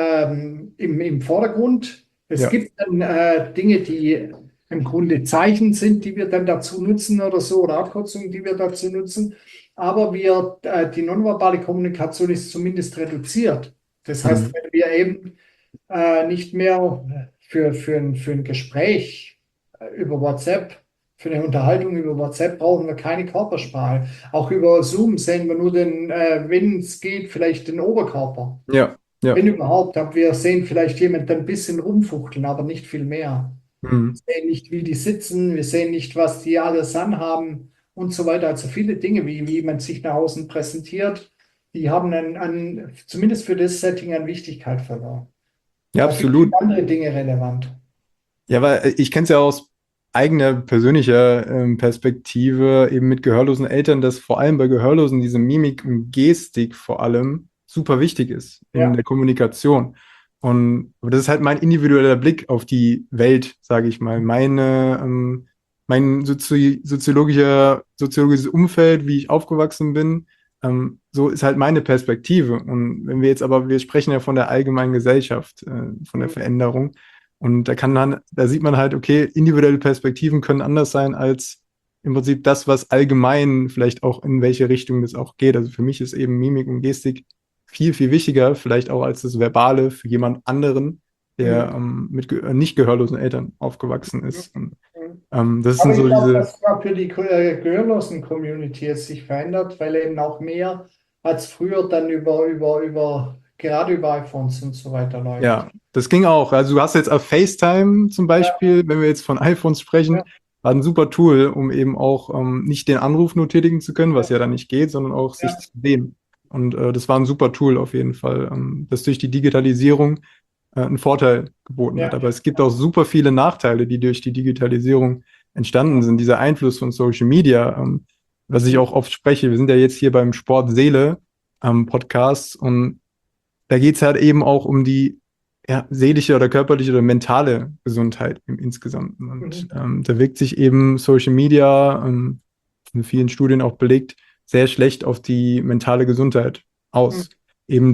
im Vordergrund. Es Ja. gibt dann Dinge, die im Grunde Zeichen sind, die wir dann dazu nutzen oder so, oder Abkürzungen, die wir dazu nutzen. Aber die nonverbale Kommunikation ist zumindest reduziert. Das heißt, Mhm. wenn wir eben nicht mehr für ein Gespräch über WhatsApp, für eine Unterhaltung über WhatsApp brauchen wir keine Körpersprache. Auch über Zoom sehen wir nur wenn es geht, vielleicht den Oberkörper. Ja. Ja. Wenn überhaupt, aber wir sehen vielleicht jemand ein bisschen rumfuchteln, aber nicht viel mehr. Mhm. Wir sehen nicht, wie die sitzen, wir sehen nicht, was die alles anhaben und so weiter. Also viele Dinge, wie man sich nach außen präsentiert, die haben zumindest für das Setting an Wichtigkeit verloren. Ja, Dafür sind absolut. andere Dinge relevant. Ja, weil ich kenne es ja aus eigener persönlicher Perspektive, eben mit gehörlosen Eltern, dass vor allem bei Gehörlosen diese Mimik und Gestik vor allem super wichtig ist in Ja. der Kommunikation. Und aber das ist halt mein individueller Blick auf die Welt, sage ich mal. Mein soziologisches Umfeld, wie ich aufgewachsen bin, so ist halt meine Perspektive. Und wenn wir sprechen ja von der allgemeinen Gesellschaft, von der Veränderung. Und da sieht man halt, okay, individuelle Perspektiven können anders sein als im Prinzip das, was allgemein vielleicht auch in welche Richtung das auch geht. Also für mich ist eben Mimik und Gestik viel, viel wichtiger, vielleicht auch als das Verbale für jemand anderen, der Mhm. mit nicht gehörlosen Eltern aufgewachsen ist. Und, Mhm. das sind Aber ich so glaube, diese, dass zwar für die Gehörlosen-Community es sich verändert, weil eben auch mehr als früher dann gerade über iPhones und so weiter läuft. ja, das ging auch. Also du hast jetzt auf FaceTime zum Ja, Beispiel, wenn wir jetzt von iPhones sprechen, ja, war ein super Tool, um eben auch nicht den Anruf nur tätigen zu können, was ja, ja dann nicht geht, sondern auch sich ja. zu sehen. Und das war ein super Tool auf jeden Fall, das durch die Digitalisierung einen Vorteil geboten hat. Ja. Aber es gibt auch super viele Nachteile, die durch die Digitalisierung entstanden sind. Dieser Einfluss von Social Media, was ich auch oft spreche. Wir sind ja jetzt hier beim Sport Seele Podcast und da geht es halt eben auch um die ja, seelische oder körperliche oder mentale Gesundheit im Insgesamten. Und Mhm. da wirkt sich eben Social Media, in vielen Studien auch belegt, sehr schlecht auf die mentale Gesundheit aus. Eben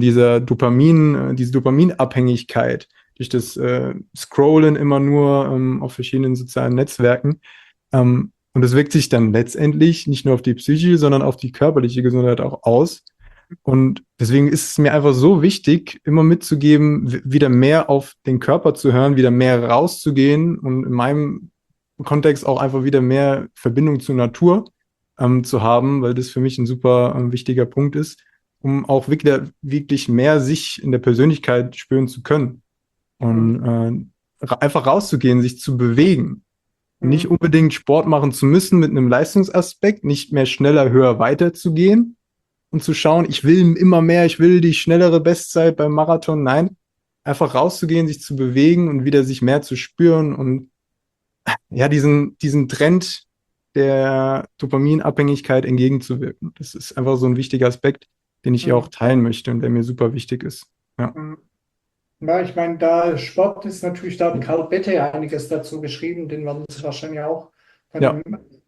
diese Dopaminabhängigkeit durch das Scrollen immer nur auf verschiedenen sozialen Netzwerken. Und das wirkt sich dann letztendlich nicht nur auf die psychische, sondern auf die körperliche Gesundheit auch aus. Und deswegen ist es mir einfach so wichtig, immer mitzugeben, wieder mehr auf den Körper zu hören, wieder mehr rauszugehen und in meinem Kontext auch einfach wieder mehr Verbindung zur Natur zu haben, weil das für mich ein super wichtiger Punkt ist, um auch wirklich mehr sich in der Persönlichkeit spüren zu können Mhm. und einfach rauszugehen, sich zu bewegen. Nicht Mhm. unbedingt Sport machen zu müssen mit einem Leistungsaspekt, nicht mehr schneller, höher, weiter zu gehen, und zu schauen, ich will immer mehr, ich will die schnellere Bestzeit beim Marathon. Nein, einfach rauszugehen, sich zu bewegen und wieder sich mehr zu spüren und ja, diesen Trend der Dopaminabhängigkeit entgegenzuwirken. Das ist einfach so ein wichtiger Aspekt, den ich hier auch Mhm. teilen möchte und der mir super wichtig ist. Ja, Mhm. Ja, ich meine, da Sport ist natürlich, da hat Karl Bette einiges dazu geschrieben, den werden Sie wahrscheinlich auch von ja, ihm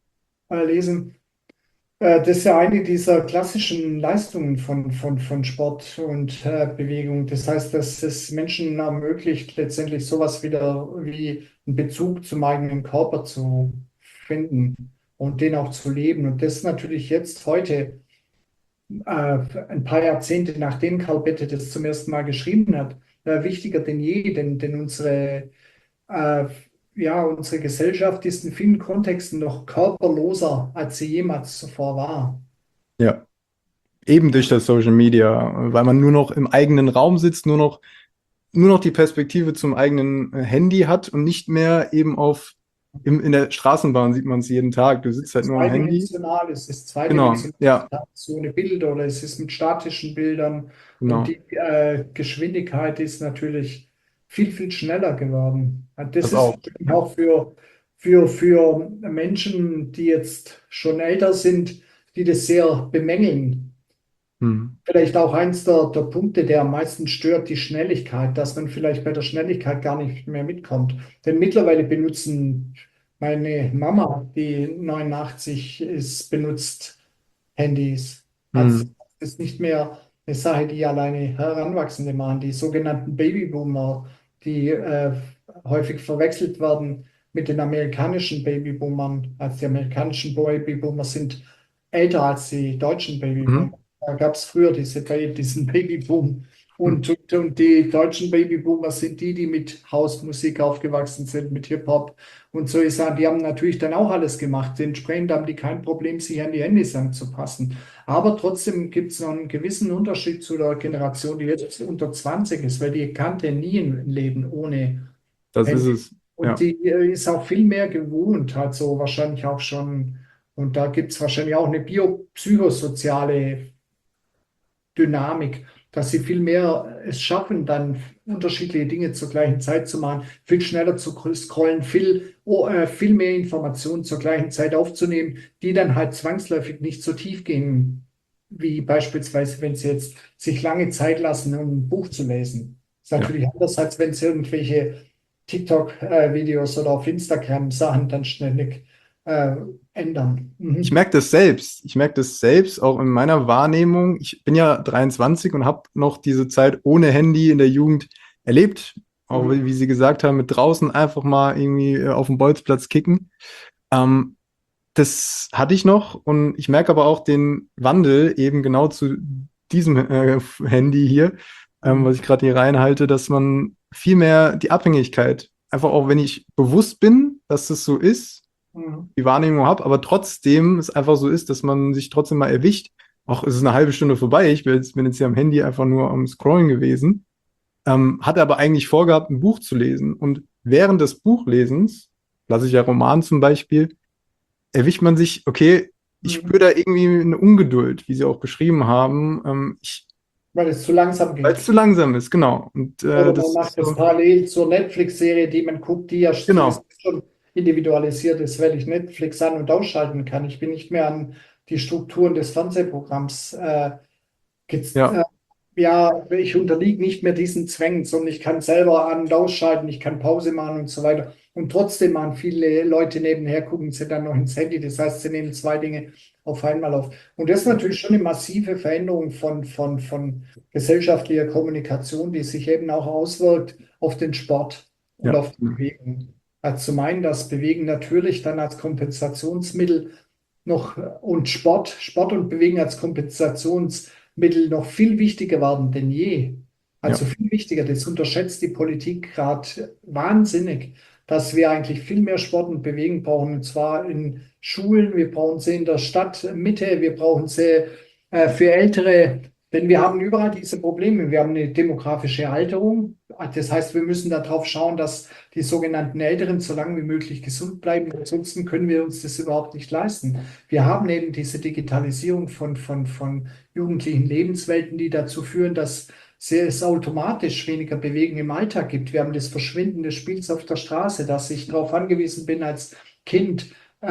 lesen. Das ist ja eine dieser klassischen Leistungen von Sport und Bewegung. Das heißt, dass es Menschen ermöglicht, letztendlich sowas wieder wie einen Bezug zum eigenen Körper zu finden und den auch zu leben. Und das ist natürlich jetzt heute, ein paar Jahrzehnte nachdem Karl Bette das zum ersten Mal geschrieben hat, wichtiger denn je, denn äh, unsere Gesellschaft ist in vielen Kontexten noch körperloser, als sie jemals zuvor war. ja. Eben durch das Social Media, weil man nur noch im eigenen Raum sitzt, nur noch die Perspektive zum eigenen Handy hat und nicht mehr eben in der Straßenbahn sieht man es jeden Tag. Du sitzt halt nur am Handy. Zweidimensional, es ist Genau, zweidimensional, ja, so eine Bilder oder es ist mit statischen Bildern und genau. die Geschwindigkeit ist natürlich. viel, viel schneller geworden. Das Das ist auch. wahrscheinlich auch für Menschen, die jetzt schon älter sind, die das sehr bemängeln. Hm. Vielleicht auch eins der Punkte, der am meisten stört, die Schnelligkeit, dass man vielleicht bei der Schnelligkeit gar nicht mehr mitkommt. Denn mittlerweile benutzen meine Mama, die 89 ist, benutzt Handys. Also Hm. es ist nicht mehr eine Sache, die alleine Heranwachsende machen. Die sogenannten Babyboomer, die häufig verwechselt werden mit den amerikanischen Babyboomern. Also die amerikanischen Babyboomer sind älter als die deutschen Babyboomer. Mhm. Da gab es früher diesen Babyboom. Hm. Und die deutschen Babyboomer sind die, die mit Hausmusik aufgewachsen sind, mit Hip-Hop und so. Ich sage, die haben natürlich dann auch alles gemacht. Entsprechend haben die kein Problem, sich an die Handys anzupassen. Aber trotzdem gibt es noch einen gewissen Unterschied zu der Generation, die jetzt unter 20 ist, weil die kannte nie ein Leben ohne Das ist Handy. es. Und Ja. die ist auch viel mehr gewohnt, hat so wahrscheinlich auch schon, und da gibt es wahrscheinlich auch eine biopsychosoziale Dynamik, dass sie viel mehr es schaffen, dann unterschiedliche Dinge zur gleichen Zeit zu machen, viel schneller zu scrollen, viel mehr Informationen zur gleichen Zeit aufzunehmen, die dann halt zwangsläufig nicht so tief gehen, wie beispielsweise, wenn sie jetzt sich lange Zeit lassen, um ein Buch zu lesen. Ist Ja. natürlich anders, als wenn sie irgendwelche TikTok-Videos oder auf Instagram Sachen dann ständig äh, ändern. Ich Mhm. merke das selbst. Ich merke das selbst auch in meiner Wahrnehmung. Ich bin ja 23 und habe noch diese Zeit ohne Handy in der Jugend erlebt. Auch Mhm. wie Sie gesagt haben, mit draußen einfach mal irgendwie auf dem Bolzplatz kicken. Ähm, Das hatte ich noch und ich merke aber auch den Wandel eben genau zu diesem Handy hier, was Mhm. ich gerade hier reinhalte, dass man viel mehr die Abhängigkeit, einfach auch wenn ich bewusst bin, dass es so ist, Mhm. die Wahrnehmung habe, aber trotzdem es einfach so ist, dass man sich trotzdem mal erwischt. Auch es ist eine halbe Stunde vorbei, bin jetzt hier am Handy einfach nur am Scrollen gewesen, hatte aber eigentlich vorgehabt, ein Buch zu lesen. Und während des Buchlesens, klassischer Roman zum Beispiel, erwischt man sich, okay, ich spüre Mhm. da irgendwie eine Ungeduld, wie Sie auch beschrieben haben, Weil es zu langsam weil es geht. zu langsam ist, genau. Und Oder man das ist macht es so, parallel zur Netflix-Serie, die man guckt, die ja sowieso genau, schon individualisiert ist, weil ich Netflix an- und ausschalten kann. Ich bin nicht mehr an die Strukturen des Fernsehprogramms ja, ja, ich unterliege nicht mehr diesen Zwängen, sondern ich kann selber an- und ausschalten, ich kann Pause machen und so weiter. Und trotzdem machen viele Leute nebenher, gucken sie dann noch ins Handy. Das heißt, sie nehmen zwei Dinge auf einmal auf. Und das ist natürlich schon eine massive Veränderung von gesellschaftlicher Kommunikation, die sich eben auch auswirkt auf den Sport und ja, auf die Bewegung. Also zum einen das Bewegen natürlich dann als Kompensationsmittel noch und Sport und Bewegen als Kompensationsmittel noch viel wichtiger werden denn je. ja, Also viel wichtiger, das unterschätzt die Politik gerade wahnsinnig, dass wir eigentlich viel mehr Sport und Bewegen brauchen, und zwar in Schulen, wir brauchen sie in der Stadtmitte, wir brauchen sie für Ältere, denn wir haben überall diese Probleme. Wir haben eine demografische Alterung. Das heißt, wir müssen darauf schauen, dass die sogenannten Älteren so lange wie möglich gesund bleiben. Ansonsten können wir uns das überhaupt nicht leisten. Wir haben eben diese Digitalisierung von jugendlichen Lebenswelten, die dazu führen, dass es automatisch weniger Bewegen im Alltag gibt. Wir haben das Verschwinden des Spiels auf der Straße, dass ich darauf angewiesen bin als Kind,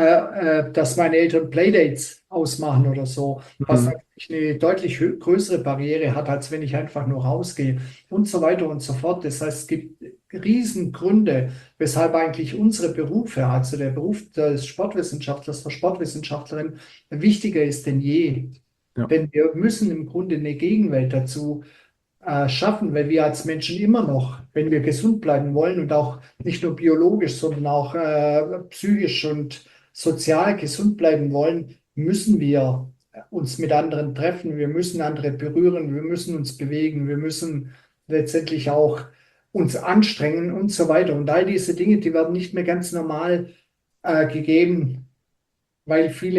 dass meine Eltern Playdates ausmachen oder so, was mhm. natürlich eine deutlich größere Barriere hat, als wenn ich einfach nur rausgehe und so weiter und so fort. Das heißt, es gibt Riesengründe, weshalb eigentlich unsere Berufe, also der Beruf des Sportwissenschaftlers, der Sportwissenschaftlerin, wichtiger ist denn je. Ja, Denn wir müssen im Grunde eine Gegenwelt dazu schaffen, weil wir als Menschen immer noch, wenn wir gesund bleiben wollen und auch nicht nur biologisch, sondern auch psychisch und sozial gesund bleiben wollen, müssen wir uns mit anderen treffen, wir müssen andere berühren, wir müssen uns bewegen, wir müssen letztendlich auch uns anstrengen und so weiter. Und all diese Dinge, die werden nicht mehr ganz normal gegeben, weil viele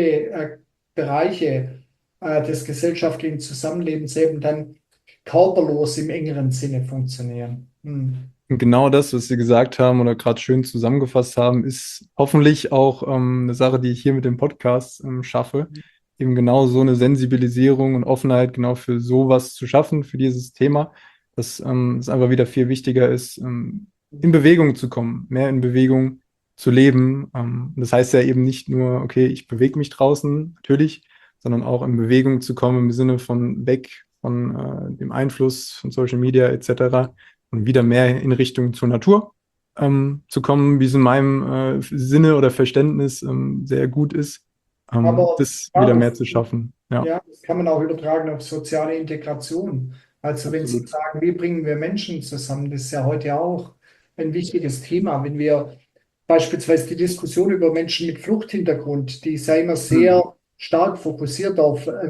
Bereiche des gesellschaftlichen Zusammenlebens eben dann körperlos im engeren Sinne funktionieren. Hm. und genau das, was Sie gesagt haben oder gerade schön zusammengefasst haben, ist hoffentlich auch eine Sache, die ich hier mit dem Podcast schaffe. Eben genau so eine Sensibilisierung und Offenheit genau für sowas zu schaffen, für dieses Thema. dass es einfach wieder viel wichtiger ist, in Bewegung zu kommen, mehr in Bewegung zu leben. Das heißt ja eben nicht nur, okay, ich bewege mich draußen, natürlich, sondern auch in Bewegung zu kommen im Sinne von weg von dem Einfluss von Social Media etc. und wieder mehr in Richtung zur Natur zu kommen, wie es in meinem Sinne oder Verständnis sehr gut ist, Aber das ja, wieder mehr zu schaffen. Ja, ja, das kann man auch übertragen auf soziale Integration. Also wenn Sie absolut. sagen, wie bringen wir Menschen zusammen, das ist ja heute auch ein wichtiges Thema. Wenn wir beispielsweise die Diskussion über Menschen mit Fluchthintergrund, die ist ja immer Hm. sehr stark fokussiert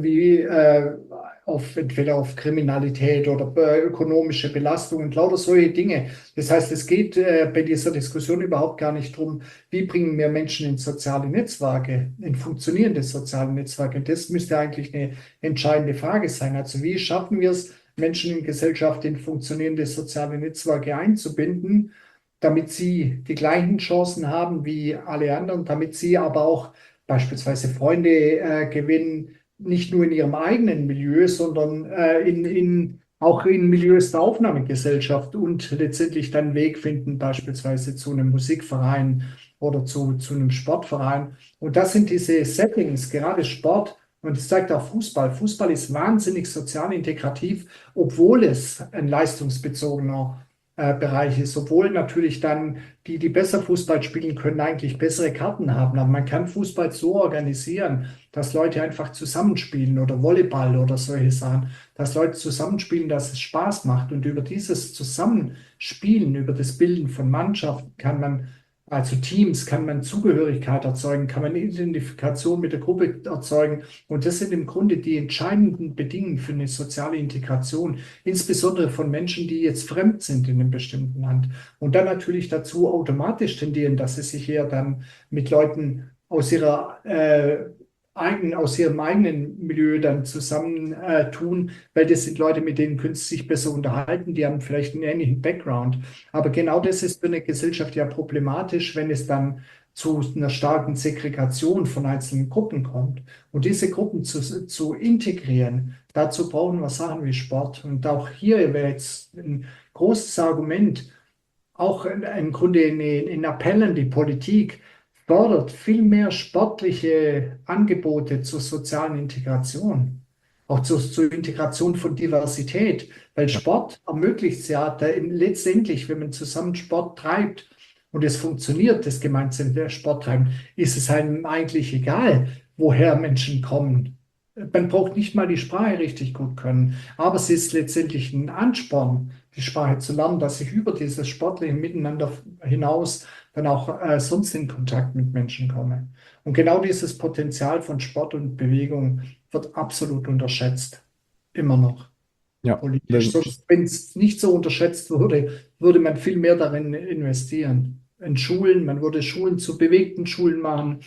auf entweder auf Kriminalität oder ökonomische Belastung und lauter solche Dinge. Das heißt, es geht bei dieser Diskussion überhaupt gar nicht darum, wie bringen wir Menschen in soziale Netzwerke, in funktionierende soziale Netzwerke. Und das müsste eigentlich eine entscheidende Frage sein. Also wie schaffen wir es, Menschen in Gesellschaft in funktionierende soziale Netzwerke einzubinden, damit sie die gleichen Chancen haben wie alle anderen, damit sie aber auch beispielsweise Freunde gewinnen, nicht nur in ihrem eigenen Milieu, sondern auch in Milieus der Aufnahmegesellschaft und letztendlich dann einen Weg finden, beispielsweise zu einem Musikverein oder zu einem Sportverein. Und das sind diese Settings, gerade Sport. Und es zeigt auch Fußball. Fußball ist wahnsinnig sozial integrativ, obwohl es ein leistungsbezogener Bereich ist, obwohl natürlich dann die besser Fußball spielen können, eigentlich bessere Karten haben. Aber man kann Fußball so organisieren, dass Leute einfach zusammenspielen oder Volleyball oder solche Sachen, dass Leute zusammenspielen, dass es Spaß macht. Und über dieses Zusammenspielen, über das Bilden von Mannschaften kann man, also Teams, kann man Zugehörigkeit erzeugen, kann man Identifikation mit der Gruppe erzeugen. Und das sind im Grunde die entscheidenden Bedingungen für eine soziale Integration, insbesondere von Menschen, die jetzt fremd sind in einem bestimmten Land. Und dann natürlich dazu automatisch tendieren, dass sie sich eher dann mit Leuten aus ihrem eigenen Milieu dann zusammen tun, weil das sind Leute, mit denen können sie sich besser unterhalten, die haben vielleicht einen ähnlichen Background. Aber genau das ist für eine Gesellschaft ja problematisch, wenn es dann zu einer starken Segregation von einzelnen Gruppen kommt. Und diese Gruppen zu integrieren, dazu brauchen wir Sachen wie Sport. Und auch hier wäre jetzt ein großes Argument, auch im Grunde in Appell an die Politik, fördert viel mehr sportliche Angebote zur sozialen Integration, auch zur Integration von Diversität, weil Ja, Sport ermöglicht es ja letztendlich, wenn man zusammen Sport treibt und es funktioniert, das gemeinsame Sporttreiben, ist es einem eigentlich egal, woher Menschen kommen. Man braucht nicht mal die Sprache richtig gut können, aber es ist letztendlich ein Ansporn, die Sprache zu lernen, dass ich über dieses sportliche Miteinander hinaus dann auch sonst in Kontakt mit Menschen komme. Und genau dieses Potenzial von Sport und Bewegung wird absolut unterschätzt. Immer noch ja. politisch. Sonst, wenn es nicht so unterschätzt würde, würde man viel mehr darin investieren. In Schulen, man würde Schulen zu bewegten Schulen machen.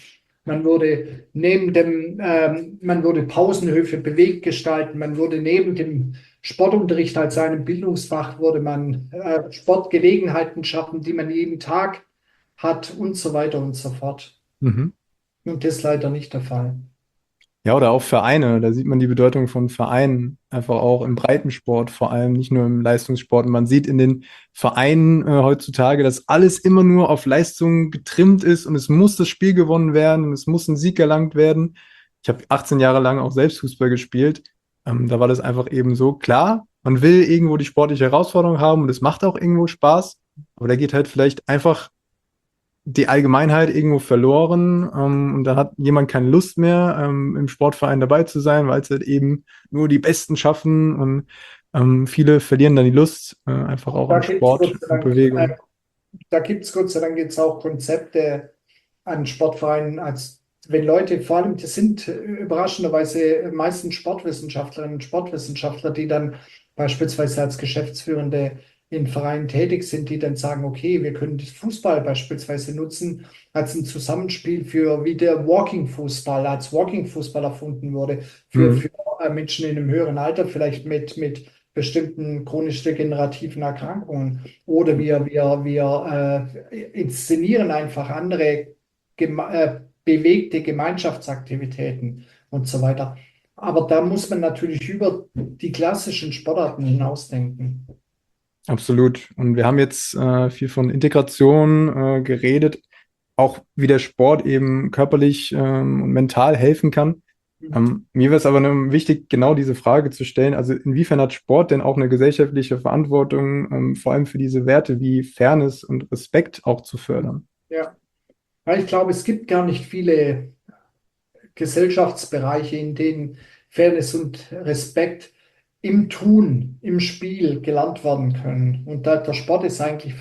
Man würde Pausenhöfe bewegt gestalten. Man würde neben dem Sportunterricht als einem Bildungsfach würde man Sportgelegenheiten schaffen, die man jeden Tag hat und so weiter und so fort. Mhm. Und das ist leider nicht der Fall. Ja, oder auch Vereine. Da sieht man die Bedeutung von Vereinen einfach auch im Breitensport, vor allem nicht nur im Leistungssport. Und man sieht in den Vereinen heutzutage, dass alles immer nur auf Leistung getrimmt ist und es muss das Spiel gewonnen werden und es muss ein Sieg erlangt werden. Ich habe 18 Jahre lang auch selbst Fußball gespielt. Da war das einfach eben so klar. Man will irgendwo die sportliche Herausforderung haben und es macht auch irgendwo Spaß. Aber da geht halt vielleicht einfach die Allgemeinheit irgendwo verloren und da hat jemand keine Lust mehr, im Sportverein dabei zu sein, weil es halt eben nur die Besten schaffen und viele verlieren dann die Lust, einfach auch Da an gibt es Sport Gott sei und Dank Bewegung. Da gibt es Gott sei Dank jetzt auch Konzepte an Sportvereinen, als wenn Leute, vor allem, das sind überraschenderweise meistens Sportwissenschaftlerinnen und Sportwissenschaftler, die dann beispielsweise als Geschäftsführende in Vereinen tätig sind, die dann sagen, okay, wir können das Fußball beispielsweise nutzen als ein Zusammenspiel für, wie der Walking-Fußball als Walking-Fußball erfunden wurde, Mhm. für Menschen in einem höheren Alter, vielleicht mit bestimmten chronisch degenerativen Erkrankungen. Oder wir inszenieren einfach andere bewegte Gemeinschaftsaktivitäten und so weiter. Aber da muss man natürlich über die klassischen Sportarten hinausdenken. Absolut. Und wir haben jetzt viel von Integration geredet, auch wie der Sport eben körperlich und mental helfen kann. Mir wäre es aber wichtig, genau diese Frage zu stellen. Also inwiefern hat Sport denn auch eine gesellschaftliche Verantwortung, vor allem für diese Werte wie Fairness und Respekt auch zu fördern? Ja, weil ich glaube, es gibt gar nicht viele Gesellschaftsbereiche, in denen Fairness und Respekt im Tun, im Spiel gelernt werden können. Und der Sport ist eigentlich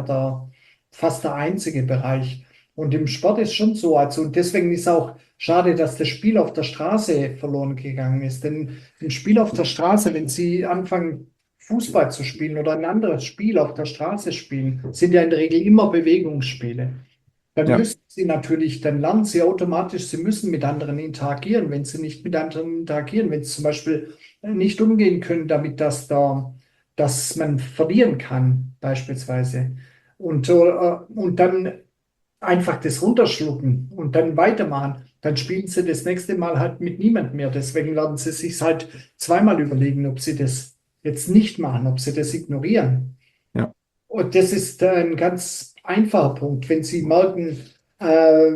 fast der einzige Bereich. Und im Sport ist schon so, also und deswegen ist auch schade, dass das Spiel auf der Straße verloren gegangen ist. Denn ein Spiel auf der Straße, wenn Sie anfangen, Fußball zu spielen oder ein anderes Spiel auf der Straße spielen, sind ja in der Regel immer Bewegungsspiele. Ja, Dann lernen sie automatisch, sie müssen mit anderen interagieren. Wenn sie nicht mit anderen interagieren, wenn sie zum Beispiel nicht umgehen können damit, dass man verlieren kann, beispielsweise, und dann einfach das runterschlucken und dann weitermachen, dann spielen sie das nächste Mal halt mit niemand mehr. Deswegen werden sie sich halt zweimal überlegen, ob sie das jetzt nicht machen, ob sie das ignorieren. ja, Und das ist ein ganz einfacher Punkt. Wenn Sie merken, äh,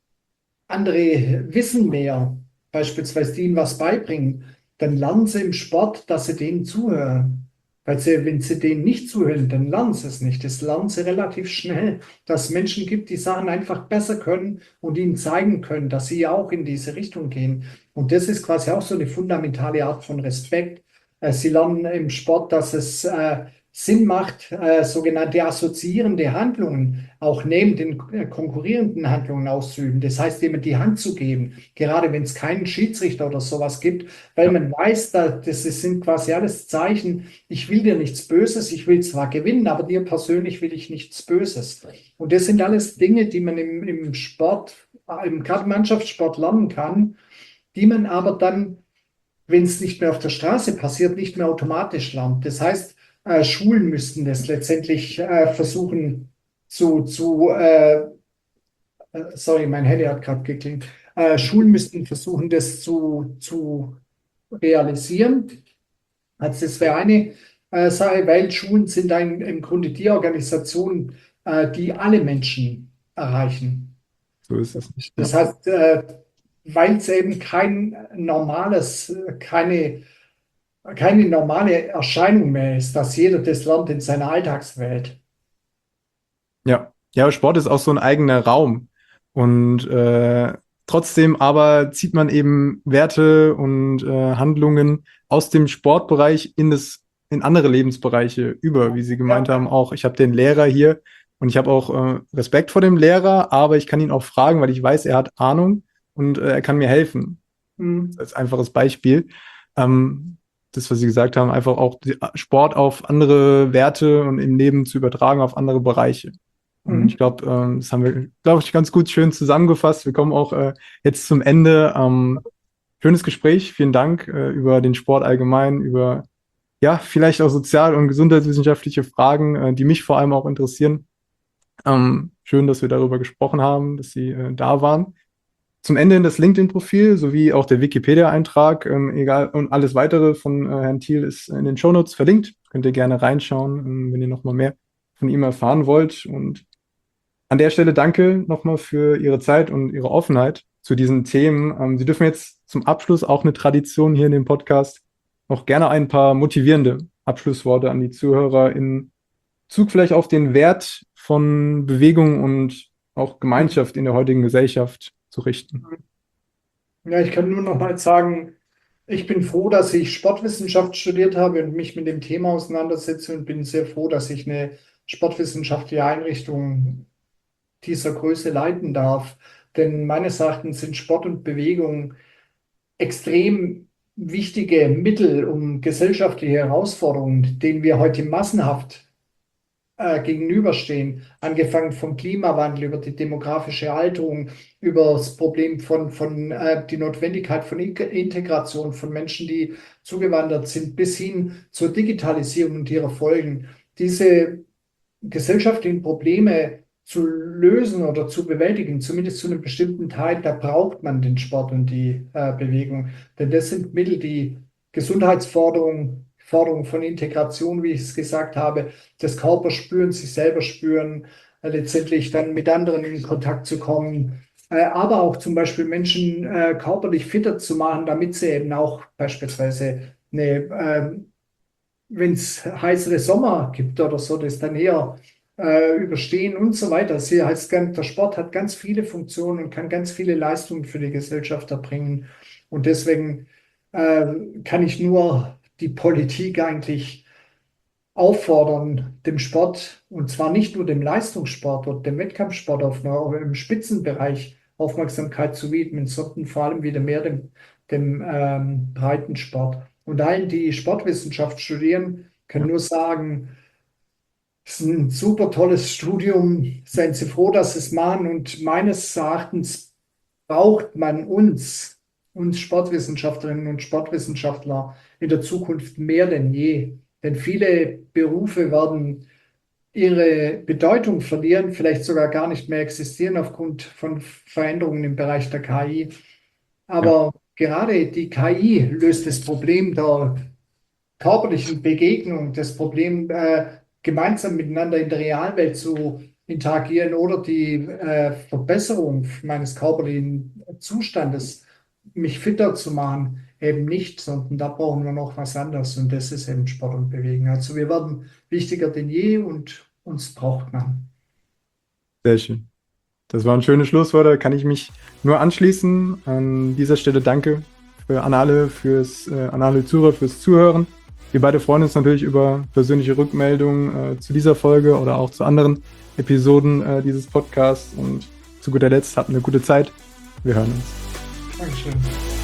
andere wissen mehr, beispielsweise die ihnen was beibringen, dann lernen sie im Sport, dass sie denen zuhören. Wenn sie denen nicht zuhören, dann lernen sie es nicht. Das lernen sie relativ schnell, dass es Menschen gibt, die Sachen einfach besser können und ihnen zeigen können, dass sie auch in diese Richtung gehen. Und das ist quasi auch so eine fundamentale Art von Respekt. Sie lernen im Sport, dass es Sinn macht, sogenannte assoziierende Handlungen auch neben den konkurrierenden Handlungen auszuüben. Das heißt, jemand die Hand zu geben, gerade wenn es keinen Schiedsrichter oder sowas gibt, weil ja, man weiß, sind quasi alles Zeichen, ich will dir nichts Böses, ich will zwar gewinnen, aber dir persönlich will ich nichts Böses. Und das sind alles Dinge, die man im Sport, gerade Mannschaftssport lernen kann, die man aber dann, wenn es nicht mehr auf der Straße passiert, nicht mehr automatisch lernt. Das heißt, Schulen müssten das letztendlich versuchen sorry, mein Handy hat gerade geklingelt. Schulen müssten versuchen, das zu realisieren. Also das wäre eine Sache, weil Schulen sind im Grunde die Organisation, die alle Menschen erreichen. so ist es. Ja. Das heißt, weil es eben keine normale Erscheinung mehr ist, dass jeder das lernt in seiner Alltagswelt. Ja, ja, aber Sport ist auch so ein eigener Raum. Und trotzdem aber zieht man eben Werte und Handlungen aus dem Sportbereich in andere Lebensbereiche über, wie Sie gemeint Ja. haben. Auch ich habe den Lehrer hier und ich habe auch Respekt vor dem Lehrer, aber ich kann ihn auch fragen, weil ich weiß, er hat Ahnung und er kann mir helfen. Hm. Als einfaches Beispiel. Ähm, Das, was Sie gesagt haben, einfach auch Sport auf andere Werte und im Leben zu übertragen auf andere Bereiche. Und ich Mhm. glaube, das haben wir, glaube ich, ganz gut schön zusammengefasst. Wir kommen auch jetzt zum Ende. Schönes Gespräch. Vielen Dank über den Sport allgemein, über ja, vielleicht auch sozial- und gesundheitswissenschaftliche Fragen, die mich vor allem auch interessieren. Schön, dass wir darüber gesprochen haben, dass Sie da waren. Zum Ende in das LinkedIn-Profil sowie auch der Wikipedia-Eintrag, egal, und alles weitere von Herrn Thiel ist in den Shownotes verlinkt. Könnt ihr gerne reinschauen, wenn ihr nochmal mehr von ihm erfahren wollt. Und an der Stelle danke nochmal für Ihre Zeit und Ihre Offenheit zu diesen Themen. Sie dürfen jetzt zum Abschluss auch eine Tradition hier in dem Podcast noch gerne ein paar motivierende Abschlussworte an die Zuhörer in Bezug vielleicht auf den Wert von Bewegung und auch Gemeinschaft in der heutigen Gesellschaft zu richten. Ja, ich kann nur noch mal sagen, ich bin froh, dass ich Sportwissenschaft studiert habe und mich mit dem Thema auseinandersetze und bin sehr froh, dass ich eine sportwissenschaftliche Einrichtung dieser Größe leiten darf. Denn meines Erachtens sind Sport und Bewegung extrem wichtige Mittel, um gesellschaftliche Herausforderungen, denen wir heute massenhaft gegenüberstehen, angefangen vom Klimawandel über die demografische Alterung, über das Problem von die Notwendigkeit von Integration von Menschen, die zugewandert sind, bis hin zur Digitalisierung und ihrer Folgen. Diese gesellschaftlichen Probleme zu lösen oder zu bewältigen, zumindest zu einem bestimmten Teil, da braucht man den Sport und die Bewegung. Denn das sind Mittel, die Gesundheitsforderung, Forderung von Integration, wie ich es gesagt habe, des Körpers spüren, sich selber spüren, letztendlich dann mit anderen in Kontakt zu kommen, aber auch zum Beispiel Menschen körperlich fitter zu machen, damit sie eben auch beispielsweise wenn es heißere Sommer gibt oder so, das dann eher überstehen und so weiter. Der Sport hat ganz viele Funktionen und kann ganz viele Leistungen für die Gesellschaft erbringen. Und deswegen kann ich nur die Politik eigentlich auffordern, dem Sport, und zwar nicht nur dem Leistungssport oder dem Wettkampfsport im Spitzenbereich Aufmerksamkeit zu widmen, sondern vor allem wieder mehr dem Breitensport. Und allen, die Sportwissenschaft studieren, können nur sagen, es ist ein super tolles Studium, seien Sie froh, dass Sie es machen. Und meines Erachtens braucht man uns Sportwissenschaftlerinnen und Sportwissenschaftler in der Zukunft mehr denn je. Denn viele Berufe werden ihre Bedeutung verlieren, vielleicht sogar gar nicht mehr existieren aufgrund von Veränderungen im Bereich der KI. Ja, Aber gerade die KI löst das Problem der körperlichen Begegnung, das Problem, gemeinsam miteinander in der Realwelt zu interagieren oder die Verbesserung meines körperlichen Zustandes, mich fitter zu machen, eben nicht, sondern da brauchen wir noch was anderes und das ist eben Sport und Bewegung. Also wir werden wichtiger denn je und uns braucht man. sehr schön. Das waren schöne Schlussworte, kann ich mich nur anschließen. An dieser Stelle danke an alle Zuhörer fürs Zuhören. Wir beide freuen uns natürlich über persönliche Rückmeldungen zu dieser Folge oder auch zu anderen Episoden dieses Podcasts. Und zu guter Letzt habt eine gute Zeit. Wir hören uns. Dankeschön.